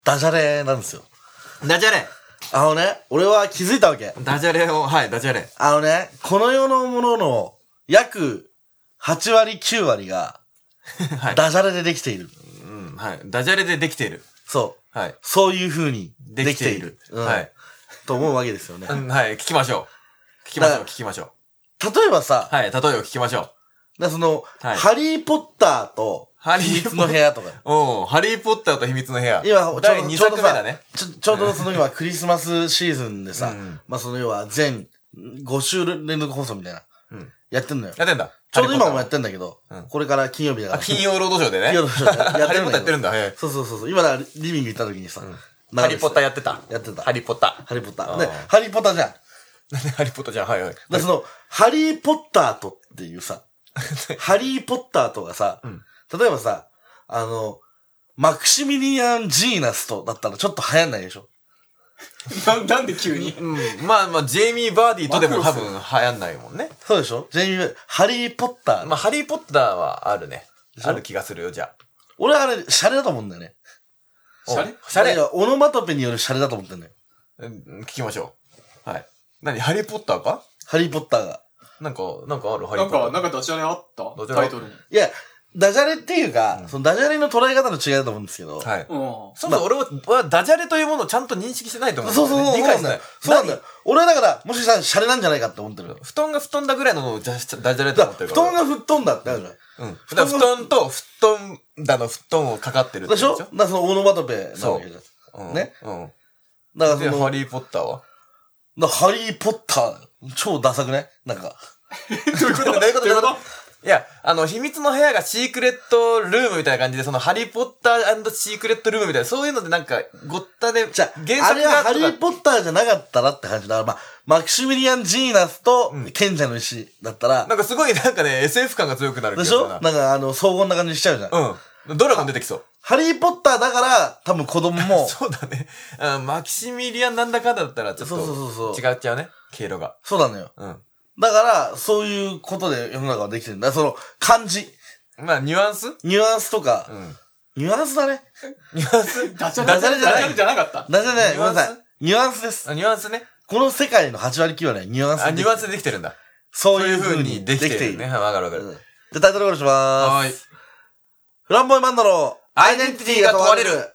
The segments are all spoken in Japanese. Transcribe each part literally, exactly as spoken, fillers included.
ダジャレなんですよ。 ダジャレあのね、俺は気づいたわけ。 ダジャレを、はい、ダジャレ。 あのね、この世のものの約はちわりきゅうわりが、 はい、 ダジャレでできている。 うん、はい。ダジャレでできている。 そう。 はい。 そういう風にできている。 できている。 うん、 はい。 と思うわけですよね。 うん、はい。聞きましょう。聞きましょう、聞きましょう。例えばさ、 はい、例えを聞きましょう。だその、 はい、 ハリーポッターと、秘密の部屋とか。 おう、ハリーポッターと秘密の部屋。 今、ちょうどだいにさくめだね。 ちょちょうどその今、クリスマスシーズンでさ、うん、まあその要は全ご週連続放送みたいな。うん。やってんのよ。 やってんだ。 ちょうど今もやってんだけど、うん、これから金曜日だから。 あ、金曜ロードショーでね。金曜ロードショーでやってるんだ。やってるんだ。 そうそうそうそう。今だリビング行った時にさ、うん、 ハリーポッターやってた。 やってた。 ハリーポッター。 ハリーポッター。で、ハリーポッターじゃん。 なんでハリーポッターじゃん。はいはい。 で、その、ハリーポッターとっていうさ、ハリーポッターとがさ、うん、例えばさ、あの、マクシミリアン・ジーナスとだったらちょっと流行んないでしょな, なんで急に、 うん、まあまあ、ジェイミー・バーディーとでも多分流行んないもんね。 そうでしょジェイミー、ハリー・ポッター。 まあ、ハリー・ポッターはあるね。ある気がするよ、じゃあ。 俺はあれ、シャレだと思うんだよね。 シャレシャレオノマトペによるシャレだと思ってんだよ。 うん、聞きましょう。はい。何ハリー・ポッターかハリー・ポッターが。 なんか、なんかあるハリー・ポッター。 なんか、なんかダジャレあったタイトルに。 いや、ダジャレっていうか、うん、そのダジャレの捉え方の違いだと思うんですけど。 はい。うん、そうそう、俺はダジャレというものをちゃんと認識してないと思うんだよね。そうそうそう。理解してない。そうなんだよ。俺はだから、もしかしたらシャレなんじゃないかって思ってる。 布団が布団だぐらいのダジャレと思ってるから。 布団が吹っ飛んだってあるじゃん。うん。 布団布団と布団だの布団をかかってるってでしょだからそのオノマトペなわけじゃん。ね。うん。だからその。 ハリー・ポッターはだハリー・ポッター、超ダサくねなんか。 どういうことどういうことどういうこといや、あの、秘密の部屋がシークレットルームみたいな感じで、その、ハリーポッター&シークレットルームみたいな、そういうのでなんか、ごったで、 じゃあ、原作があれはハリーポッターじゃなかったらって感じだ。まあ、マクシミリアン・ジーナスと、賢者の石だったら、 うん、なんかすごいなんかね、エスエフ 感が強くなるでしょなんかあの、荘厳な感じしちゃうじゃん。 うん。ドラゴン出てきそう。 ハリーポッターだから、多分子供も。 そうだね。あマキシミリアンなんだかんだったら、ちょっと、 そうそうそうそう違っちゃうね。経路が。 そうなのよ。うん。だから、そういうことで世の中はできてるんだ。その、漢字。 まあ、ニュアンスニュアンスとか。うん。ニュアンスだね。 ニュアンスダジャレじゃない。ダジャレじゃなかった。 ダジャレね、ごめんなさい。ニュアンスです。 あ、ニュアンスね。 この世界のはちわりきゅうわりはニュアンス。 あ、ニュアンスでできてるんだ。 そういう風にできている。 ね。わかるわかる。 じゃ、タイトルコールしまーす。はい。フランボイバンドのアイデンティティが問われる。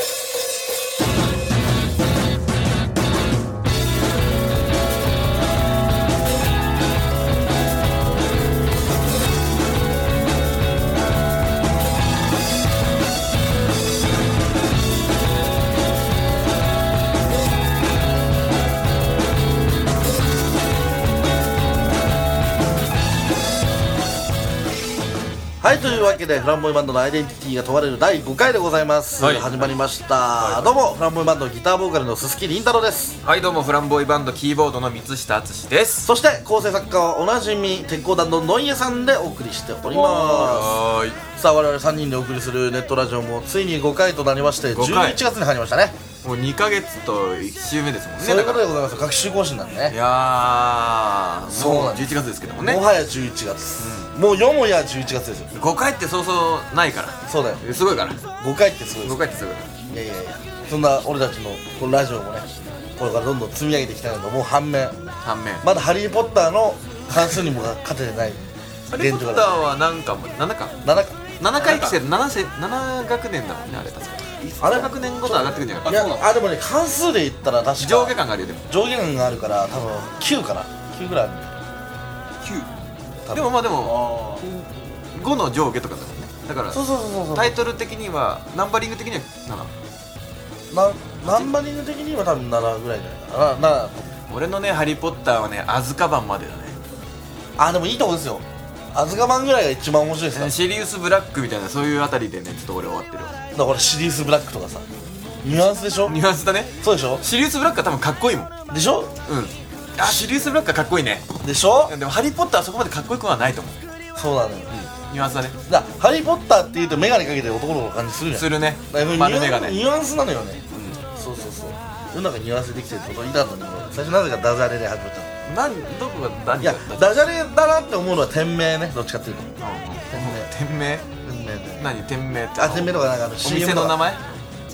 はい、というわけでフランボイバンドのアイデンティティが問われるだいごかいでございます、はい、始まりました、はい、どうもフランボイバンドギターボーカルの鈴木凛太郎です。 はい、どうもフランボイバンドキーボードの三下敦です。 そして構成作家はおなじみ鉄鋼団のノイエさんでお送りしております。さあ、我々さんにんでお送りするネットラジオもついにごかいとなりましてじゅういちがつに入りましたね。 もうにかげつといち週目ですもんね。 そういうことでございます。各週更新なんでね。 いやー、そうなんじゅういちがつですけどもね。 もはやじゅういちがつ、うん、もうよもやじゅういちがつですよ。 ごかいってそうそうないから。 そうだよ、 すごいから。 ごかいってすごいです。 ごかいってすごい。 いやいやいや、そんな俺たちのこのラジオもね、これからどんどん積み上げていきたいなと思う反面反面まだハリーポッターの関数にも勝ててないハリーポッターは何巻もななかんななかななかい生で 7, 世7学年だもんね、あれ確かあれ学年ごと上がってくるんじゃないか。 いや、あ、でもね、関数で言ったら確か上下感があるよ。でも上下感があるから多分きゅうかな、きゅうぐらいある。 きゅうでもまあでもごの上下とかだもんね。だからそうそうそうそう、 タイトル的にはナンバリング的にはななナンバリング的には多分ななぐらいじゃないかな。なな俺のねハリーポッターはねアズカバンまでだね。 あ、でもいいとこですよ。アズカバンぐらいが一番面白いですか。 シリウス・ブラックみたいなそういうあたりでねちょっと俺終わってるわ。 だからシリウス・ブラックとかさ、ニュアンスでしょ。 ニュアンスだね。 そうでしょ。 シリウス・ブラックは多分かっこいいもんでしょ。 うん。あ、シリウス・ブラックはかっこいいね。 でしょ。 でもハリーポッターはそこまでかっこよくはないと思う。 そうなのよ、 うん、ニュアンスだね。 だハリーポッターって言うとメガネかけてる男の子の感じするじゃん。 するね。 丸メガネ。ニュアンスなのよね。うん、そうそうそう。世の中ニュアンスできてるってこと言いたかったんだけど、最初なぜかダジャレで始まっちゃった。 なんどこが何いやダジャレだなって思うのは店名ね、どっちかっていうと。 店名。店名。 店名で。 何店名って。 あ、店名とかなんかあのお店の名前。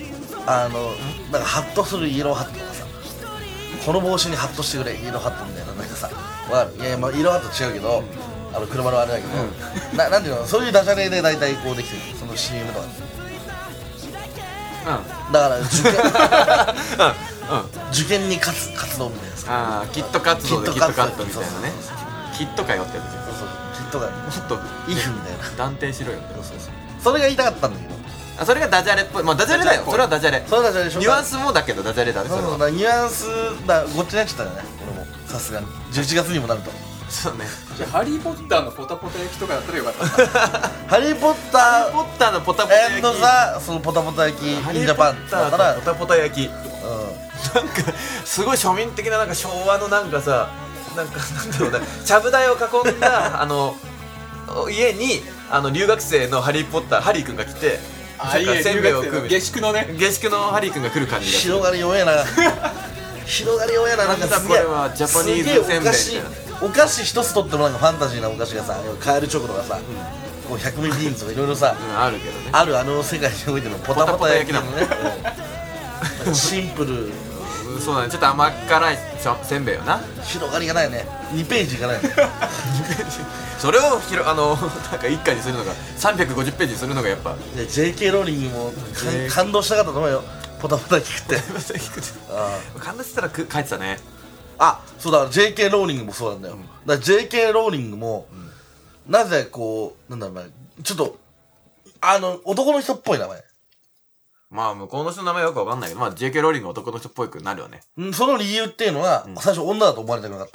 あのなんかハッとするイエローハットとかさ、この帽子にハッとしてくれイエローハットみたいな、なんかさ、わかる？いやいや、まあ、イエローハット違うけど、あの車のあれだけど、うん、な, なんていうの、そういうダジャレで大体こうできてる、その シーエム とか、うん、だから受験、うんうん、受験に勝つ活動みたいなさ、 ああキット活動でキットカットみたいなね、キットかよってやつですよ。 そうそう、キットがもっとイフみたいな断定しろよ。 そうそうそう、それが言いたかったんだけど、 あ、それがダジャレっぽい。まあダジャレだよ、それはダジャレ、 それはダジャレでしょ。 ニュアンスもだけどダジャレだね。 そうそう、だニュアンスだ、ごっちゃになっちゃったよね、俺もさすがにじゅういちがつにもなると。 そうね。 じゃあハリー・ポッターのポタポタ焼きとかだったらよかったハリー・ポッターポッターのポタポタ焼きエンドザそのポタポタ焼きインジャパンだったら、 ポタポタ焼き、 うん、 なんかすごい庶民的な、なんか昭和のなんかさ、なんかなんだろうな、ちゃぶ台を囲んだあの家にあの留学生のハリー・ポッター、ハリー君が来て、 あ、いいね、 せんべいを食う、 下宿のね、 下宿のハリー君が来る感じがする。 広がり弱えな広がり弱えな、なんかすげえ、 これはジャパニーズせんべいみたいな。 お菓子一つとってもなんかファンタジーなお菓子がさ、カエルチョコとかさ、うん、こうひゃくミリビーンズとかいろいろさ、 うん、あるけどね、 あるあの世界においてのポタポタ焼きのね、うん、シンプル、 うん、そうだね、ちょっと甘辛いせんべいよな。 広がりがないね、にページいかないねそれをひろあのなんか一回にするのがさんびゃくごじゅっページにするのがやっぱで ジェーケー ローリングも感動したかったと思うよ、ポタポタ聞くってあ感動してたらく書いてたね。 あ、そうだ、ジェーケー ローリングもそうなんだよ、うん、だから ジェーケー ローリングも、うん、なぜこう、なんだろうな、ちょっとあの男の人っぽい名前、 まあ向こうの人の名前よくわかんないけど、まあ ジェーケー ローリング男の人っぽくなるよね。 うん、その理由っていうのは、うん、最初女だと思われたくなかった。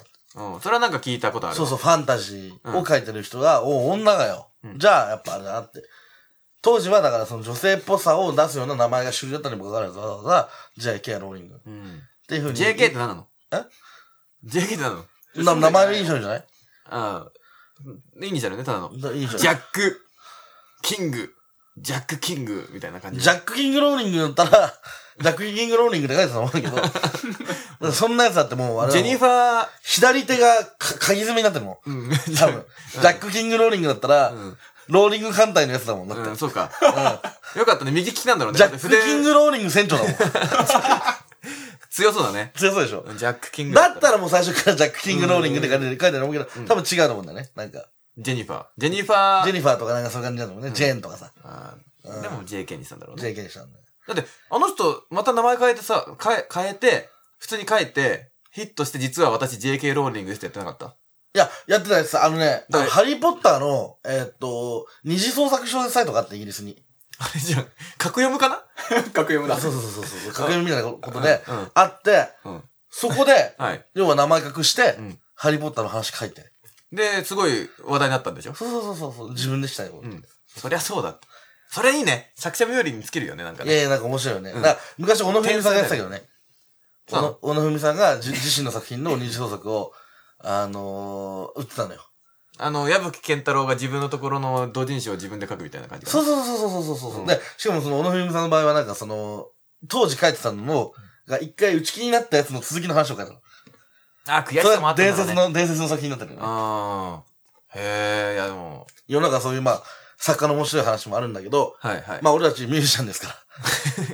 うん、それはなんか聞いたことある。 そうそう、ファンタジーを書いてる人が、うん、お女がよ、うん、じゃあやっぱあれだなって。当時はだからその女性っぽさを出すような名前が主流だったにもかかわらず、わざわざ ジェーケー ローリング、うん、っていうふうに。 ジェーケー って何なの？ えジェーケー って何なの？な名前のイニシャルじゃない？ ああ、イニシャルね、ただの。 ジャック、キング、ジャックキングみたいな感じ。 ジャックキングローリングだったら、ジャックキングローリングって書いてたと思うけど、そんなやつだってもうあれ、 ジェニファー、 左手が鍵爪になってるもん。うん、多分。ジャックキングローリングだったら、うん、ローリング艦隊のやつだもんだって。 うん、そうか。うん、よかったね、右利きなんだろうね。 ジャックキングローリング船長だもん。 強そうだね。 強そうでしょ。 ジャックキングだったらもう最初からジャックキングローリングって書いてあると思うけど、多分違うと思うんだね。なんか。 ジェニファー。ジェニファー。 ジェニファーとかなんかそういう感じだと思うね。ジェーンとかさ。 でも ジェーケー にしたんだろうね。 ジェーケー にしたんだよ。 だって、あの人、また名前変えてさ、変え、変えて、普通に変えて、ヒットして実は私 ジェーケー ローリングですってやってなかった？ いや、やってないです。あのね、ハリーポッターの、えっと、二次創作小説サイトがあって、イギリスに。 あれじゃん。格読むかな？ 格読むだ。 そうそうそうそう。格読むみたいなことで、あって、そこで、要は名前隠して、ハリーポッターの話書いて。 で、すごい話題になったんでしょ？ そうそうそうそう。自分でしたよ。 うん。そりゃそうだ。それいいね。作者冥利につけるよね、なんかね。 いやいや、なんか面白いよね。だから昔、小野文さんがやってたけどね。小野文さんが自身の作品の二次創作を、あのー、売ってたのよ。 あの、矢吹健太郎が自分のところの同人誌を自分で書くみたいな感じかな。 そうそうそうそうそうそうそう、うん。で、しかもその小野文さんの場合はなんかその、当時書いてたのの、が一回打ち切りになったやつの続きの話を書いたの。 あ、悔しさもあったんだね。 伝説の、伝説の作品になってるよね。 ああ。へえ、いやでも。 世の中そういうまあ、作家の面白い話もあるんだけど、 はいはい。 まあ俺たちミュージシャンですから、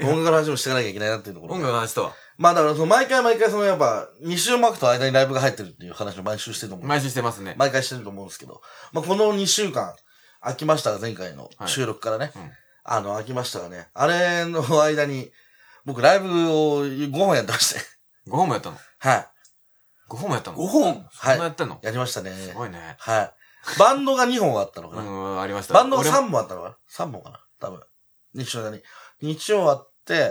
音楽の話もしていかなきゃいけないなっていうところ。 音楽の話とはまあだからその毎回毎回そのやっぱ、に週マークと間にライブが入ってるっていう話を毎週してると思う。 毎週してますね。 毎回してると思うんですけど、まあこのにしゅうかん、空きましたが前回の収録からね、はいうん、あの空きましたがね、あれの間に、僕ライブをごほんやってまして。 ごほんもやったの？ はい。 ごほんもやったの？ ご 本そんなやってんの？ やりましたね。 すごいね。 はい。バンドがにほんあったのかな？ うん、ありました。 バンドがさんぼんあったのかな？ さん 本かな多分。日曜だに。日曜あって、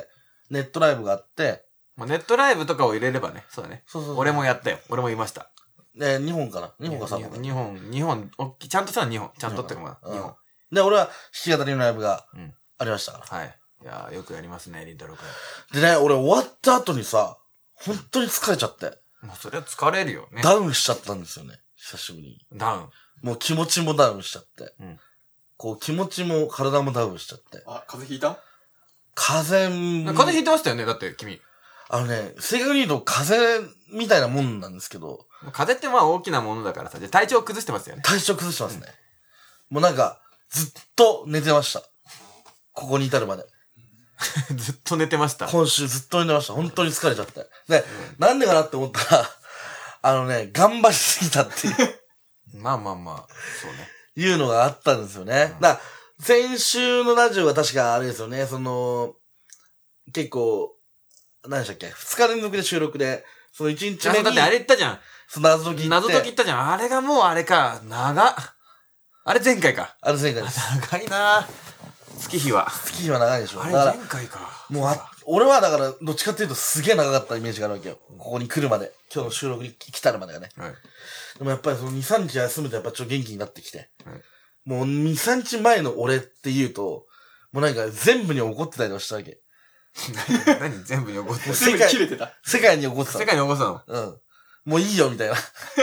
ネットライブがあって、 まあ、ネットライブとかを入れればね。そうだね。 そうそうそう。 俺もやったよ。俺もいました。 で、にほんかな ?に 本かさんぼんかな。 にほん、にほん、おっきい、ちゃんとしたのにほん。ちゃんとってかまあ、にほん。 で、俺は弾き語りのライブがありましたから。 はい。いやー、よくやりますね、りんたろうくん。でね、俺終わった後にさ、本当に疲れちゃって。 もうそれは疲れるよね。 ダウンしちゃったんですよね。久しぶりに。 ダウン。 もう気持ちもダウンしちゃって。うん。こう気持ちも体もダウンしちゃって。 あ、風邪ひいた？ 風邪、 風邪ひいてましたよね、だって君。 あのね、正確に言うと風邪みたいなもんなんですけど。 風邪ってまあ大きなものだからさ、じゃ体調崩してますよね。 体調崩してますね。うん、もうなんか、ずっと寝てました。ここに至るまで。 ずっと寝てました。 今週ずっと寝てました。本当に疲れちゃって。で、なんでかなって思ったら、あのね、頑張りすぎたっていう。 まあまあまあ、そうね。 いうのがあったんですよね。だから、先週のラジオは確かあれですよね、その、結構、何でしたっけ、二日連続で収録で、その一日目に。 だってあれ言ったじゃん。 その謎解き言って。 謎解き言ったじゃん。あれがもうあれか。長っ。あれ前回か。 あれ前回です。 長いな月日は。 月日は長いでしょ。 あれ前回か。 もうあ、俺はだから、どっちかっていうとすげえ長かったイメージがあるわけよ。ここに来るまで。今日の収録に来たるまでがね。 はい。 でもやっぱりそのに、さんにち休むとやっぱちょっと元気になってきて。 はい。 もうに、さんにちまえの俺って言うと、もうなんか全部に怒ってたりとかしたわけ。 何全部に怒ってた。 全部に切れてた。 世界に怒ってた。 世界に怒ってたの。 うん。もういいよみたいな。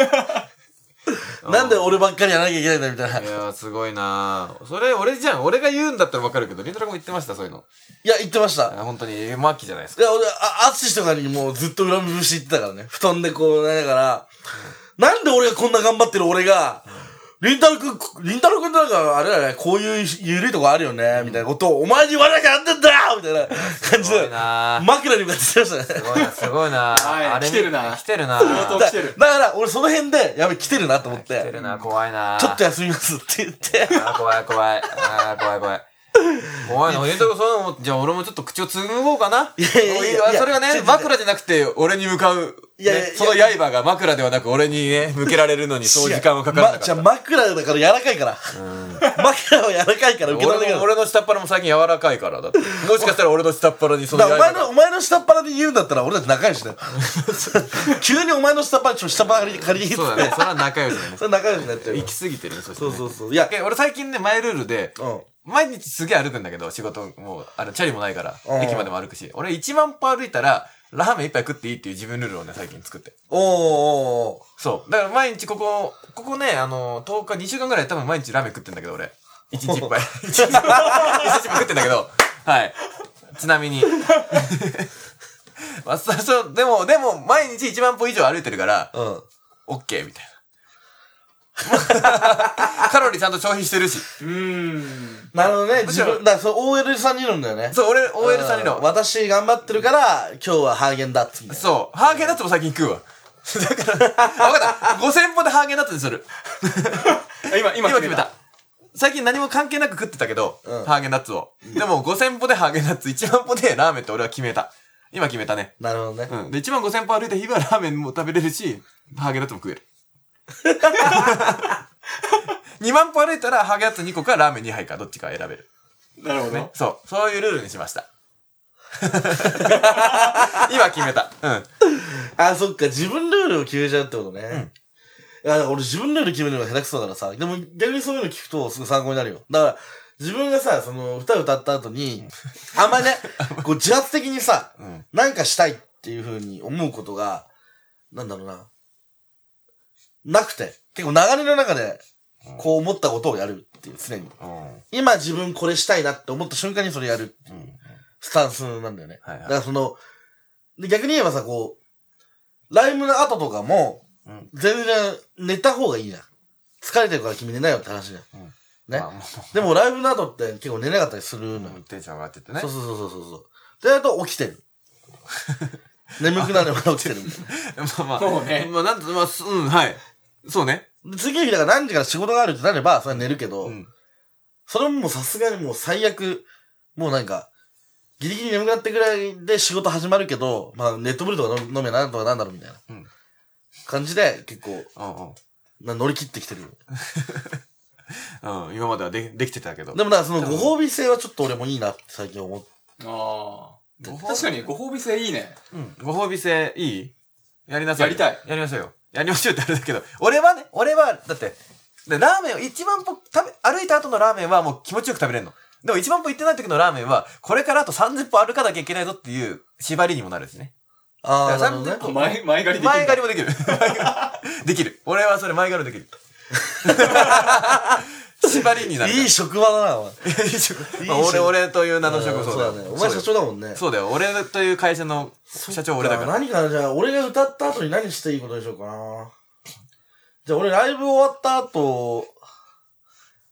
なんで俺ばっかりやらなきゃいけないんだみたいな。 いやー、すごいなー。それ、俺じゃん。俺が言うんだったらわかるけど、リントラ君も言ってました、そういうの。 いや、言ってました。 本当に、末期じゃないですか。 いや、俺、あ、アツシとかにもうずっと恨み節言ってたからね。布団でこう、なりながら、なんで俺がこんな頑張ってる俺が、りんたろくん、りんたろくんってなんか、あれだね、こういうゆるいとこあるよね、みたいなことを、お前に言わなきゃなんでんだよみたいな感じで、枕に向かって言ってましたね。 すごいな、すごいな。 はい、来てるな。 来てるな。 相当来てる。 だから、俺その辺で、やべ、来てるなと思って。 来てるな、怖いな。 ちょっと休みますって言って。 あ、怖い怖い。あ、怖い怖い。怖いな。りんたろくん、そういうのも、じゃあ俺もちょっと口をつぐもうかな。 いやいやいや。 それがね、枕じゃなくて、俺に向かう。いやいや、その刃が枕ではなく俺にね、向けられるのにそう時間はかかるんだから。 じゃあ枕だから柔らかいから。枕は柔らかいから受け取れないから。 俺の下っ腹も最近柔らかいからだって。もしかしたら俺の下っ腹にその刃が。 お前の、お前の下っ腹で言うんだったら俺たち仲良しだよ。急にお前の下っ腹ちょっと下っ腹借り借りに行って。 そうだね。それは仲良しだね。 それ仲良しになっちゃう。 行き過ぎてるね、そして。 そうそうそう。いや、 俺最近ね、マイルールで、 うん。 毎日すげえ歩くんだけど、仕事もう、あの、チャリもないから、 うん駅までも歩くし。俺いちまん歩歩いたら、ラーメン一杯食っていいっていう自分ルールをね、最近作って。 おーおーおー。 そう。だから毎日ここ、ここね、あの、とおか、にしゅうかんぐらい多分毎日ラーメン食ってんだけど、俺。いちにちいっぱい。いちにちいっぱい食ってんだけど、はい。ちなみに。まあ、そう、そう、でも、でも、毎日いちまん歩以上歩いてるから、 うん。 オッケーみたいな。カロリーちゃんと消費してるし。 うーん。 なるほどね。自分、だからそう、オーエル さん理論だよね。 そう、俺、オーエル さん理論。 私頑張ってるから、今日はハーゲンダッツみたいな。 そう。ハーゲンダッツも最近食うわ。だから、あ、わかった。ごせん歩でハーゲンダッツにする。 今、今決めた。 最近何も関係なく食ってたけど、 うん、 ハーゲンダッツを。でもごせん歩でハーゲンダッツ、いちまん歩でラーメンって俺は決めた。今決めたね。 なるほどね。 うん。で、いちまんごせん歩歩いた日はラーメンも食べれるし、ハーゲンダッツも食える。にまん歩歩いたらハーゲンダッツにこかラーメンにはいかどっちか選べる。 なるほどね。 そう。そういうルールにしました。今決めた。うん。 あ、そっか。自分ルールを決めちゃうってことね。うん。いや、俺自分ルール決めるのが下手くそだからさ。でも逆にそういうの聞くとすごい参考になるよ。だから、自分がさ、その、歌歌った後に、あんまりね、こう自発的にさ、うん、なんかしたいっていう風に思うことが、なんだろうな。なくて。結構流れの中で、こう思ったことをやるっていう、常に。うん、今自分これしたいなって思った瞬間にそれやるっていう、スタンスなんだよね。はいはい、だからその、で逆に言えばさ、こう、ライブの後とかも、うん、全然寝た方がいいじゃん。疲れてるから君寝ないよって話じゃん。うん、ね、まあ。でもライブの後って結構寝なかったりするのよ。 テンション上がっててね。 そうそうそうそうそう。で、やると起きてる。眠くなれば起きてるみたいな。 まあまあ。そうね。まあなんと、まあ、うん、はい。そうね。 次の日だから何時から仕事があるってなれば、それは寝るけど、うん、それももうさすがにもう最悪、もうなんか、ギリギリ眠くなってぐらいで仕事始まるけど、まあネットブルとか飲めなんとかなんだろうみたいな、うん、感じで結構、うんうん、乗り切ってきてる。 うん、今まではでできてたけど。 でもなんかそのご褒美性はちょっと俺もいいなって最近思って。 ああ。確かにご褒美性いいね。 うん。ご褒美性いい？やりなさい。 やりたい。 やりましょうよ。やりましょうってあれだけど、俺はね、俺は、だって、でラーメンを一万歩食べ、歩いた後のラーメンはもう気持ちよく食べれるの。でも一万歩行ってない時のラーメンは、これからあとさんじゅっ歩歩かなきゃいけないぞっていう縛りにもなるんですね。 ああ、 なるほどね。前、前借りできる。 前借りもできる。できる。俺はそれ前借りできる。縛りになる。 いい職場だな、お前。 いい職場。俺、俺という名の職場。 そうだね。お前社長だもんね。 そうだよ。俺という会社の社長俺だから。 何かな、じゃあ、俺が歌った後に何していいことでしょうかな。じゃあ、俺ライブ終わった後、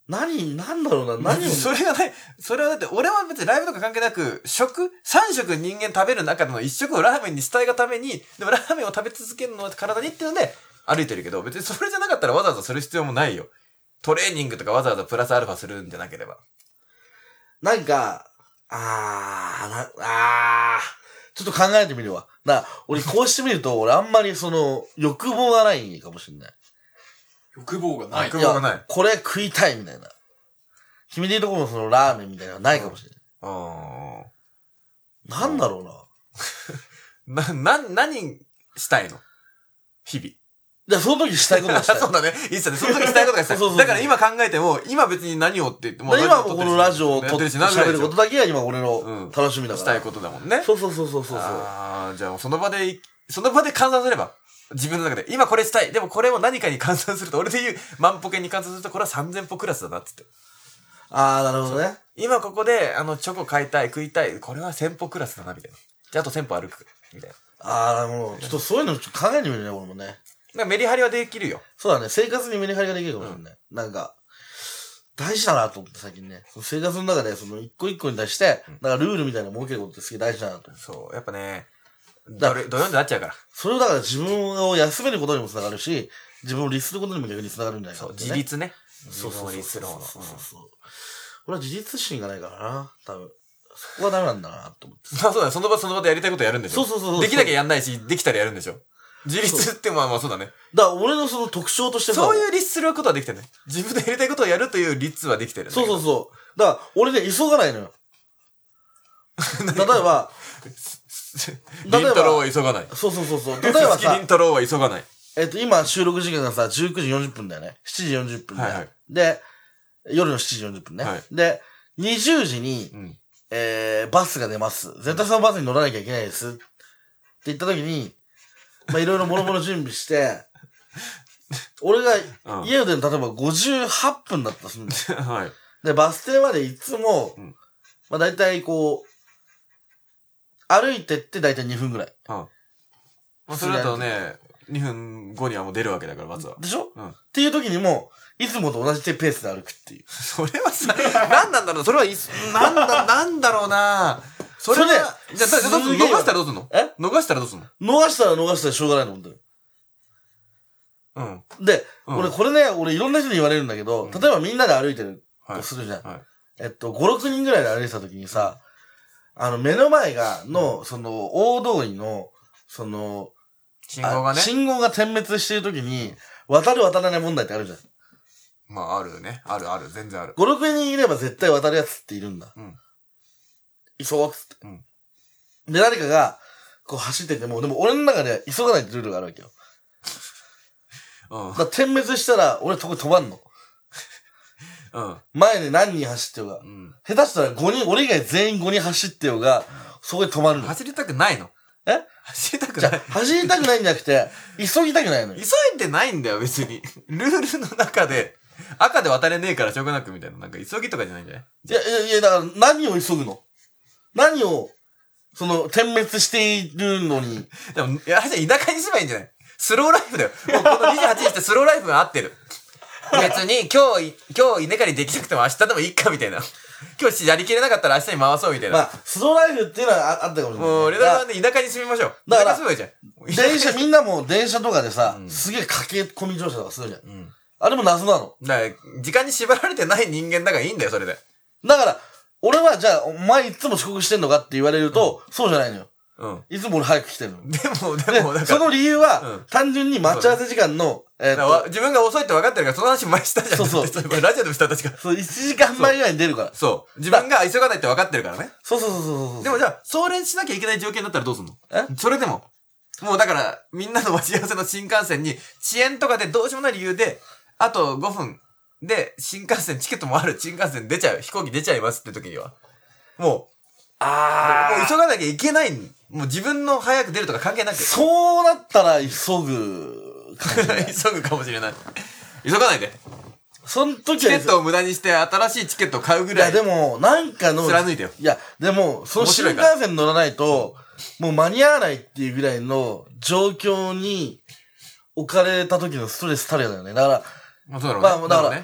何、なんだろうな、何を。 それがない、それはだって、俺は別にライブとか関係なく、食、さん食人間食べる中でのいっ食をラーメンにしたいがために、でもラーメンを食べ続けるのは体にっていうので、歩いてるけど、別にそれじゃなかったらわざわざする必要もないよ。トレーニングとかわざわざプラスアルファするんじゃなければ。 なんか、あー、な、あー、ちょっと考えてみるわ。な、俺こうしてみると、俺あんまりその、欲望がないかもしれない。 欲望がない。 欲望がない。 これ食いたいみたいな。君で言うところのそのラーメンみたいなのはないかもしれない。 あー。なんだろうな。な、な、何したいの日々。 いや、その時したいことがしたい。 そうだね。いいっすね。その時したいことがしたい。 そうそうそうだから今考えても、今別に何をって言っても。 今もこのラジオを撮って喋ることだけが今俺のうん楽しみだから。 したいことだもんね。 そうそうそうそうそう。 ああ、じゃあその場で、その場で換算すれば。自分の中で。今これしたい。でもこれを何かに換算すると、俺で言う万歩計に換算すると、これはさんぜん歩クラスだなって言って。 ああ、なるほどね。 今ここで、あの、チョコ買いたい、食いたい。これはせん歩クラスだな、みたいな。じゃああとせん歩歩く。みたいな。 ああ、なるほど。ちょっとそういうのちょっと考えてみるね、俺もね。 だからメリハリはできるよ。 そうだね。生活にメリハリができるかもしれない。うん、なんか、大事だなと思って最近ね。その生活の中で、その一個一個に対して、うん、なんかルールみたいなの設けることってすげえ大事だなと思って。 そう。やっぱね、だドヨンでなっちゃうから。 それをだから自分を休めることにもつながるし、自分を律することにも逆につながるんじゃないか、 ね。そう、自立ね。 そうそうそう。 自立する方の。 そうそうそう。俺は自立心がないからな、多分。そこはダメなんだな、と思って。 まあそうだ、その場その場でやりたいことやるんでしょ。 そうそうそうそう。 できなきゃやんないし、できたらやるんでしょ。自立ってまあまあそうだね。 だから俺のその特徴としてさ。 そういう律することはできてるね。自分でやりたいことをやるという律はできてるね。 そうそうそう。だから俺ね、急がないのよ。例えば、 リントローは急がない。 そうそうそうそう。例えばさ、 リントローは急がない。 えっと、今収録時間がさ、じゅうくじよんじゅっぷんだよね。しちじよんじゅっぷんだよ。 はいはい、 で、夜のしちじよんじゅっぷんね。はい、で、にじゅうじに、うん、えー、バスが出ます。絶対そのバスに乗らなきゃいけないです。って言った時に、まあ、いろいろもろもろ準備して、俺が家を出るの例えばごじゅうはっぷんだったとするんですよ。はい。で、バス停までいつも、うん、まあ大体こう、歩いてって大体にふんぐらい。うん。まあ、それだとね、にふんごにはもう出るわけだから、バスは。 でしょ？うん。っていう時にも、いつもと同じペースで歩くっていう。 それはさ、なんなんだろう、それはいす、なんだ、なんだろうなそれで、じゃあ、どうすんの？逃したらどうすんの？え？逃したらどうすんの？ 逃したら逃したらしょうがないと思ってる。うん。で、うん、俺これね、俺いろんな人に言われるんだけど、うん、例えばみんなで歩いてるとするじゃん。はいはい、えっと、ご、ろくにんぐらいで歩いてた時にさ、あの、目の前が、の、その、大通りの、その、 信号がね。 信号が点滅してる時に、渡る渡らない問題ってあるじゃん。 まあ、あるよね。あるある。全然ある。 ご、ろくにんいれば絶対渡るやつっているんだ。うん。急ぐっつって。うん。で、誰かが、こう走ってても、でも俺の中で急がないってルールがあるわけよ。うん。だから点滅したら、俺そこ止まんの。うん。前で何人走ってようが。うん。下手したらごにん、俺以外全員ごにん走ってようが、そこで止まるの。 走りたくないの？ え？ 走りたくない。 じゃ走りたくないんじゃなくて、急ぎたくないのよ。 急いでないんだよ、別に。ルールの中で、赤で渡れねえからしょうがなくみたいな。なんか急ぎとかじゃないんじゃない？ いや、いや、いや、だから何を急ぐの？何を、その、点滅しているのに。 でも、いや、田舎にすればいいんじゃない？スローライフだよ。もうこのにじゅうはちにちってスローライフが合ってる。別に、今日、今日稲刈りできなくても明日でもいいかみたいな。今日やりきれなかったら明日に回そうみたいな。 まあ、スローライフっていうのはあったかもしれない。 もう、俺らはね、田舎に住みましょう。 だから、 住めばいいじゃん。 電車、みんなも電車とかでさ、うん、すげえ駆け込み乗車とかするじゃん。うん、あれも謎なの。 だから、時間に縛られてない人間だからいいんだよ、それで。 だから、俺はじゃあ、お前いつも遅刻してんのかって言われると、うん、そうじゃないのよ。うん。いつも俺早く来てるの。 でも、でも、だから。 その理由は、うん、単純に待ち合わせ時間の、 えー、自分が遅いって分かってるから、その話前したじゃん。そうそう。ラジオの人たちが。 そう、いちじかんまえぐらいに出るから。 そう。自分が急がないって分かってるからね。 そうそうそうそう。 でもじゃあ、それしなきゃいけない条件だったらどうすんの？え？それでも。もうだから、みんなの待ち合わせの新幹線に、遅延とかでどうしようもない理由で、あとごふんで、新幹線、チケットもある新幹線出ちゃう、飛行機出ちゃいますって時には。もう、あー。もう急がなきゃいけない。もう自分の早く出るとか関係なくて。 そうなったら急ぐかもしれない。 急ぐかもしれない。急がないで。 その時は。 チケットを無駄にして新しいチケットを買うぐらい。 いやでも、なんかの。 貫いてよ。 いや、でも、その新幹線乗らないと、もう間に合わないっていうぐらいの状況に置かれた時のストレスたるやだよね。だから、 まあそうだろうね。 まあだから、ね、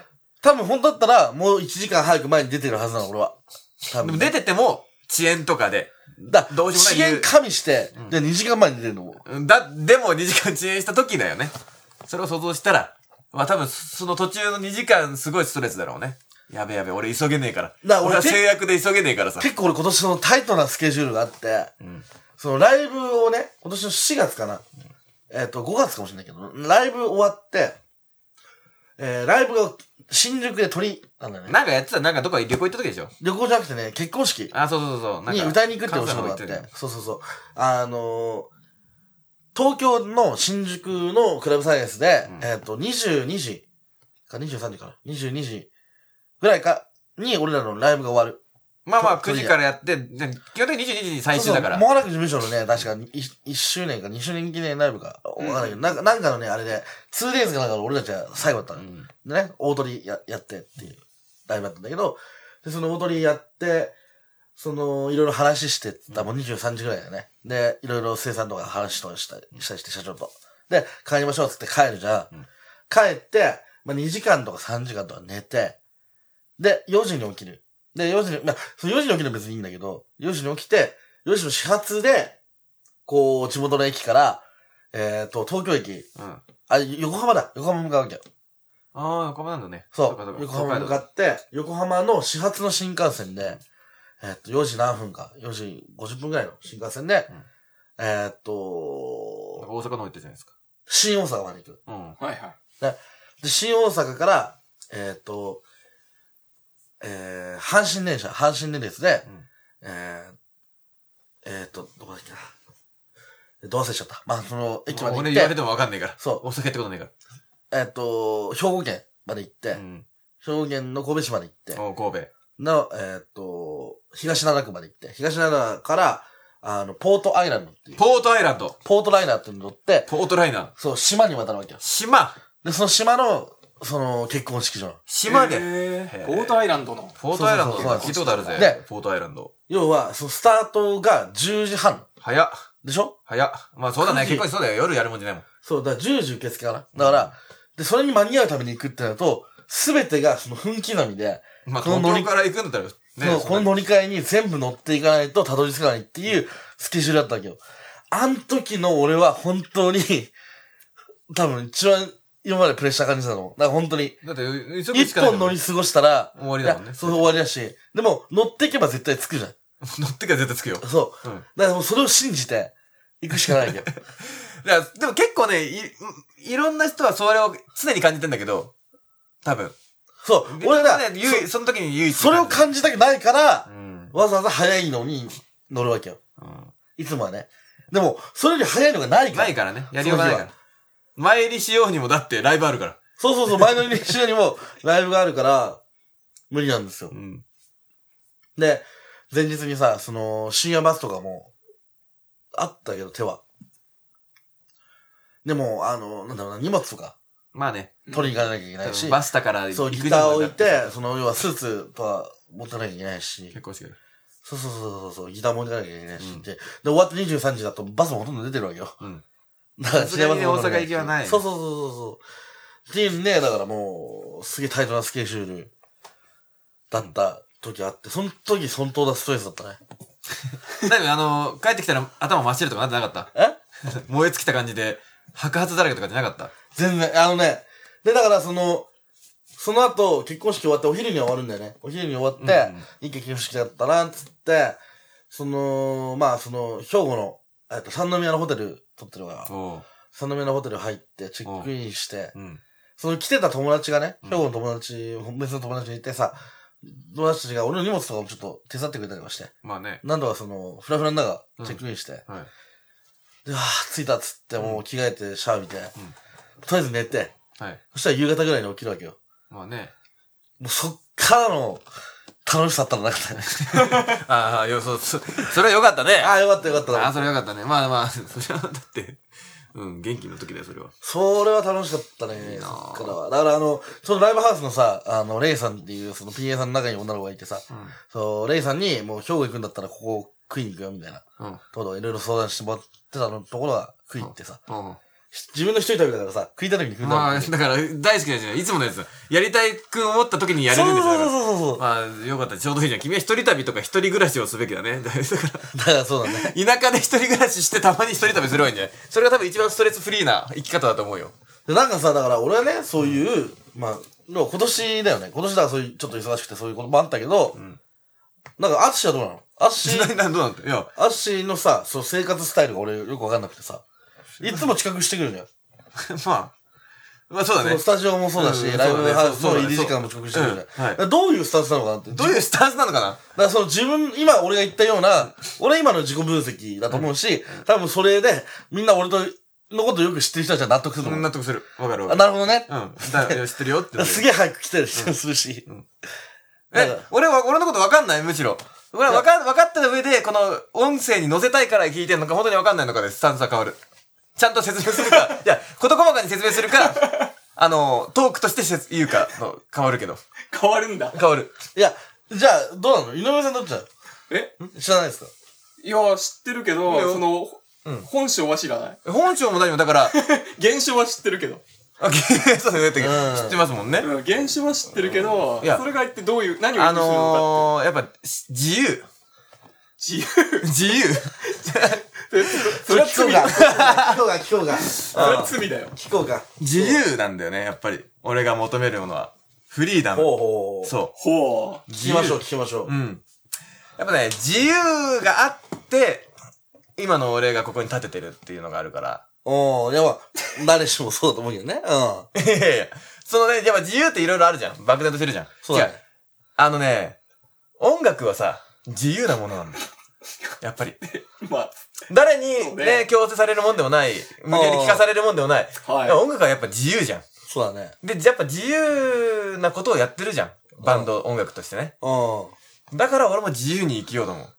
多分本当だったら、もういちじかん早く前に出てるはずなの、俺は。多分。 でも出てても、遅延とかで。 だ、 どうしようもない資源加味して、 うん、 じゃあにじかんまえに出てるのも。 だ、でもにじかん遅延した時だよね。それを想像したら、まあ多分、その途中のにじかんすごいストレスだろうね。やべやべ、俺急げねえから。だから俺は制約で急げねえからさ。 結構俺今年そのタイトなスケジュールがあって、うん、そのライブをね、今年のしがつかな。うん、えっと、ごがつかもしれないけど、ライブ終わって、えー、ライブが新宿で鳥なんだよね。 なんかやってた、なんかどこか旅行行った時でしょ？ 旅行じゃなくてね、結婚式。 あ、そうそうそう。 に歌いに行くってお仕事があって。そうそうそう。あのー、東京の新宿のクラブサイエンスで、うん、えっと、にじゅうにじかにじゅうさんじかな ?にじゅうにじぐらいかに俺らのライブが終わる。 まあまあくじからやって、基本的ににじゅうにじに最終だから。 もがなく事務所のね、確かいっしゅうねんかにしゅうねん記念ライブか、わかんないけど、うん、なんか、なんかのね、あれで、ツーデイズかなんかの俺たちは最後だったの。うん、でね、大鳥や、やってっていうライブだったんだけど、で、その大鳥やって、その、いろいろ話してた、もうにじゅうさんじぐらいだよね。で、いろいろ生産とか話とかしたりしたりして、社長と。で、帰りましょうっつって帰るじゃん。うん、帰って、まあ、にじかんとかさんじかんとか寝て、で、よじに起きる。で、よじに、まあ、そのよじに起きるのは別にいいんだけど、よじに起きて、よじの始発で、こう、地元の駅から、えっと、東京駅、うん、あ、横浜だ。横浜向かうわけよ。 ああ、横浜なんだね。 そう。横浜向かって、横浜の始発の新幹線で、えっと、よじ何分か、よじごじゅっぷんぐらいの新幹線で、うん、えっと、 大阪の方行ってるじゃないですか。 新大阪まで行く。 うん。はいはい。 で、で新大阪から、えっと、えー、阪神電車、阪神電鉄で、うん、えー、えーと、どこだっけな。どう忘れちゃった。まあ、その、駅まで行って。 俺言われてもわかんないから。 そう。 大阪ってことないから。 えーと、兵庫県まで行って、うん、兵庫県の神戸市まで行って、 お神戸。 の、えーと、東灘区まで行って、東灘から、あの、ポートアイランドっていう。 ポートアイランド。 ポートライナーっていうの乗って、 ポートライナー。 そう、島に渡るわけよ。 島で、その島の、その、結婚式場。 島で。 ポートアイランドの。 ポートアイランド聞いたことあるぜ。 で、 ポートアイランド。 要は、そのスタートがじゅうじはん。 早っ。 でしょ早っ。まあそうだね。結婚式そうだよ。夜やるもんじゃないもん。 そう、だからじゅうじ受付かな。だから、で、それに間に合うために行くってなると、すべてがその分刻みで、 まあ東京から行くんだったら、 ね、この乗り換えに全部乗っていかないとたどり着かないっていうスケジュールだったわけよ。あん時の俺は本当に、多分一番今までプレッシャー感じたの。だから本当に。 だって、 一本乗り過ごしたら、 終わりだもんね。 そう終わりだし。でも、乗っていけば絶対着くじゃん。 乗ってけば絶対着くよ。 そう。うん、だからもうそれを信じて、行くしかないけど。 だからでも結構ね、い、いろんな人はそれを常に感じてんだけど、多分。 そう。俺ら、 ね、そ, その時に唯一。 それを感じたくないから、うん、わざわざ早いのに乗るわけよ。うん、いつもはね。でも、それより早いのがないから。 ないからね。やりようがないから。前入りしようにもだってライブあるから。 そうそうそう、前乗りしようにもライブがあるから、無理なんですよ。うん、で、前日にさ、その、深夜バスとかも、あったけど、手は。でも、あの、なんだろうな、荷物とか。 まあね。 取りに行かなきゃいけないし。 バスタからそう、ギターを置いて、その、要はスーツとか持ってなきゃいけないし。 結構しそうそうそうそう、ギターも置いてなきゃいけないし、うん。で、終わってにじゅうさんじだとバスもほとんど出てるわけよ。うん。 だから、さすがに大阪行きはない。 そうそうそうそうそう。っていうね、だからもう、すげえタイトなスケジュールだった時あって、その時相当なストレスだったね。 だけど、あの、帰ってきたら頭真っ白とかなってなかったえ燃え尽きた感じで、白髪だらけとかじゃなかった全然、あのね、で、だからその、その後、結婚式終わってお昼に終わるんだよね。お昼に終わって、うんうん、いい結婚式だったな、つって、その、まあ、その、兵庫の、えっと、三宮のホテル撮ってるから、三宮のホテル入って、チェックインして、うん、その来てた友達がね、兵庫の友達、うん、別の友達にいてさ、友達たちが俺の荷物とかもちょっと手伝ってくれたりとかして、 まあね。 何度かその、フラフラの中、チェックインして、うんはい、で、あー、着いたっつって、もう着替えてシャワー浴びて、うん、とりあえず寝て、はい、そしたら夕方ぐらいに起きるわけよ。 まあね。 もうそっからの楽しさったらなかったね。 ああ、よ、そ、そ、それはよかったね。 ああ、よかったよかった。 ああ、それはよかったね。まあまあ、それはだって、うん、元気の時だよ、それは。 それは楽しかったね。いいそっからは。だからあの、そのライブハウスのさ、あの、レイさんっていう、その ピーエー さんの中に女の子がいてさ、うん、そう、レイさんに、もう兵庫行くんだったらここ食いに行くよ、みたいな。うん。ところいろいろ相談してもらってたのところが食いに行ってさ、うん。 自分の一人旅だからさ、食いたい時に食いたい。 まあ、だから、大好きなじゃん。いつものやつ。やりたいく思った時にやれるんですよ。 そうそうそうそう。 まあ、よかった。ちょうどいいじゃん。君は一人旅とか一人暮らしをすべきだね。だから、 だからそうだね。 田舎で一人暮らししてたまに一人旅すればいいんじゃない？それが多分一番ストレスフリーな生き方だと思うよ。 でなんかさ、だから俺はね、そういう、まあ、今年だよね。今年だからそういう、ちょっと忙しくてそういうこともあったけど、うん、なんか、アッシーはどうなの？アッシー、 どうなの？いや、 アッシーのさ、そう生活スタイルが俺よくわかんなくてさ、いつも近くしてくるじゃん。 まあ、まあそうだね。 スタジオもそうだし、うん、ライブハウスの入り時間も遅刻してくるじゃん。うんはい、どういうスタンスなのかなって。 どういうスタンスなのかな？ だからその自分、今俺が言ったような、俺今の自己分析だと思うし、多分それで、みんな俺と、のことよく知ってる人たちは納得すると思う。 納得する。わかるわかる。 なるほどね。 うん。だ知ってるよって。 すげえ早く来たりするし。うんうん、 え、俺は、俺のことわかんないむしろ。俺はわか、わかった上で、この音声に載せたいから聞いてんのか、本当にわかんないのかでスタンスは変わる。ちゃんと説明するか、いや、事細かに説明するか、あの、トークとして言うかの変わるけど。 変わるんだ。 変わる。 いや、じゃあ、どうなの？井上さんどっちだ？ え？ 知らないですか？ いや、知ってるけど、その、うん、本性は知らない。 本性も何も、だから、 現象は知ってるけど。 あ、そうだね、知ってますもんね。 うん、現象は知ってるけど、いや、それが一体どういう、何を言ってるのかって。あのー、やっぱ、自由。 自由自由それは罪だ。聞こうが、聞こうが。 それは罪だよ。 聞こうが。 自由なんだよね、やっぱり。俺が求めるものは。フリーダム。 ほうほう。 そう。 ほう。 聞きましょう、聞きましょう。 うん。やっぱね、自由があって、今の俺がここに立ててるっていうのがあるから。 おー、やば、誰しもそうだと思うけどね。 うん。いやいやいや。そのね、やっぱ自由っていろいろあるじゃん。漠然としてるじゃん。 そうだね。 あのね、音楽はさ、自由なものなんだよ。やっぱり。 まあ。 誰にね、ね強制されるもんでもない。無理やり聞かされるもんでもない。はい。音楽はやっぱ自由じゃん。 そうだね。 で、やっぱ自由なことをやってるじゃん。バンド、音楽としてね。 うん。 だから俺も自由に生きようと思う。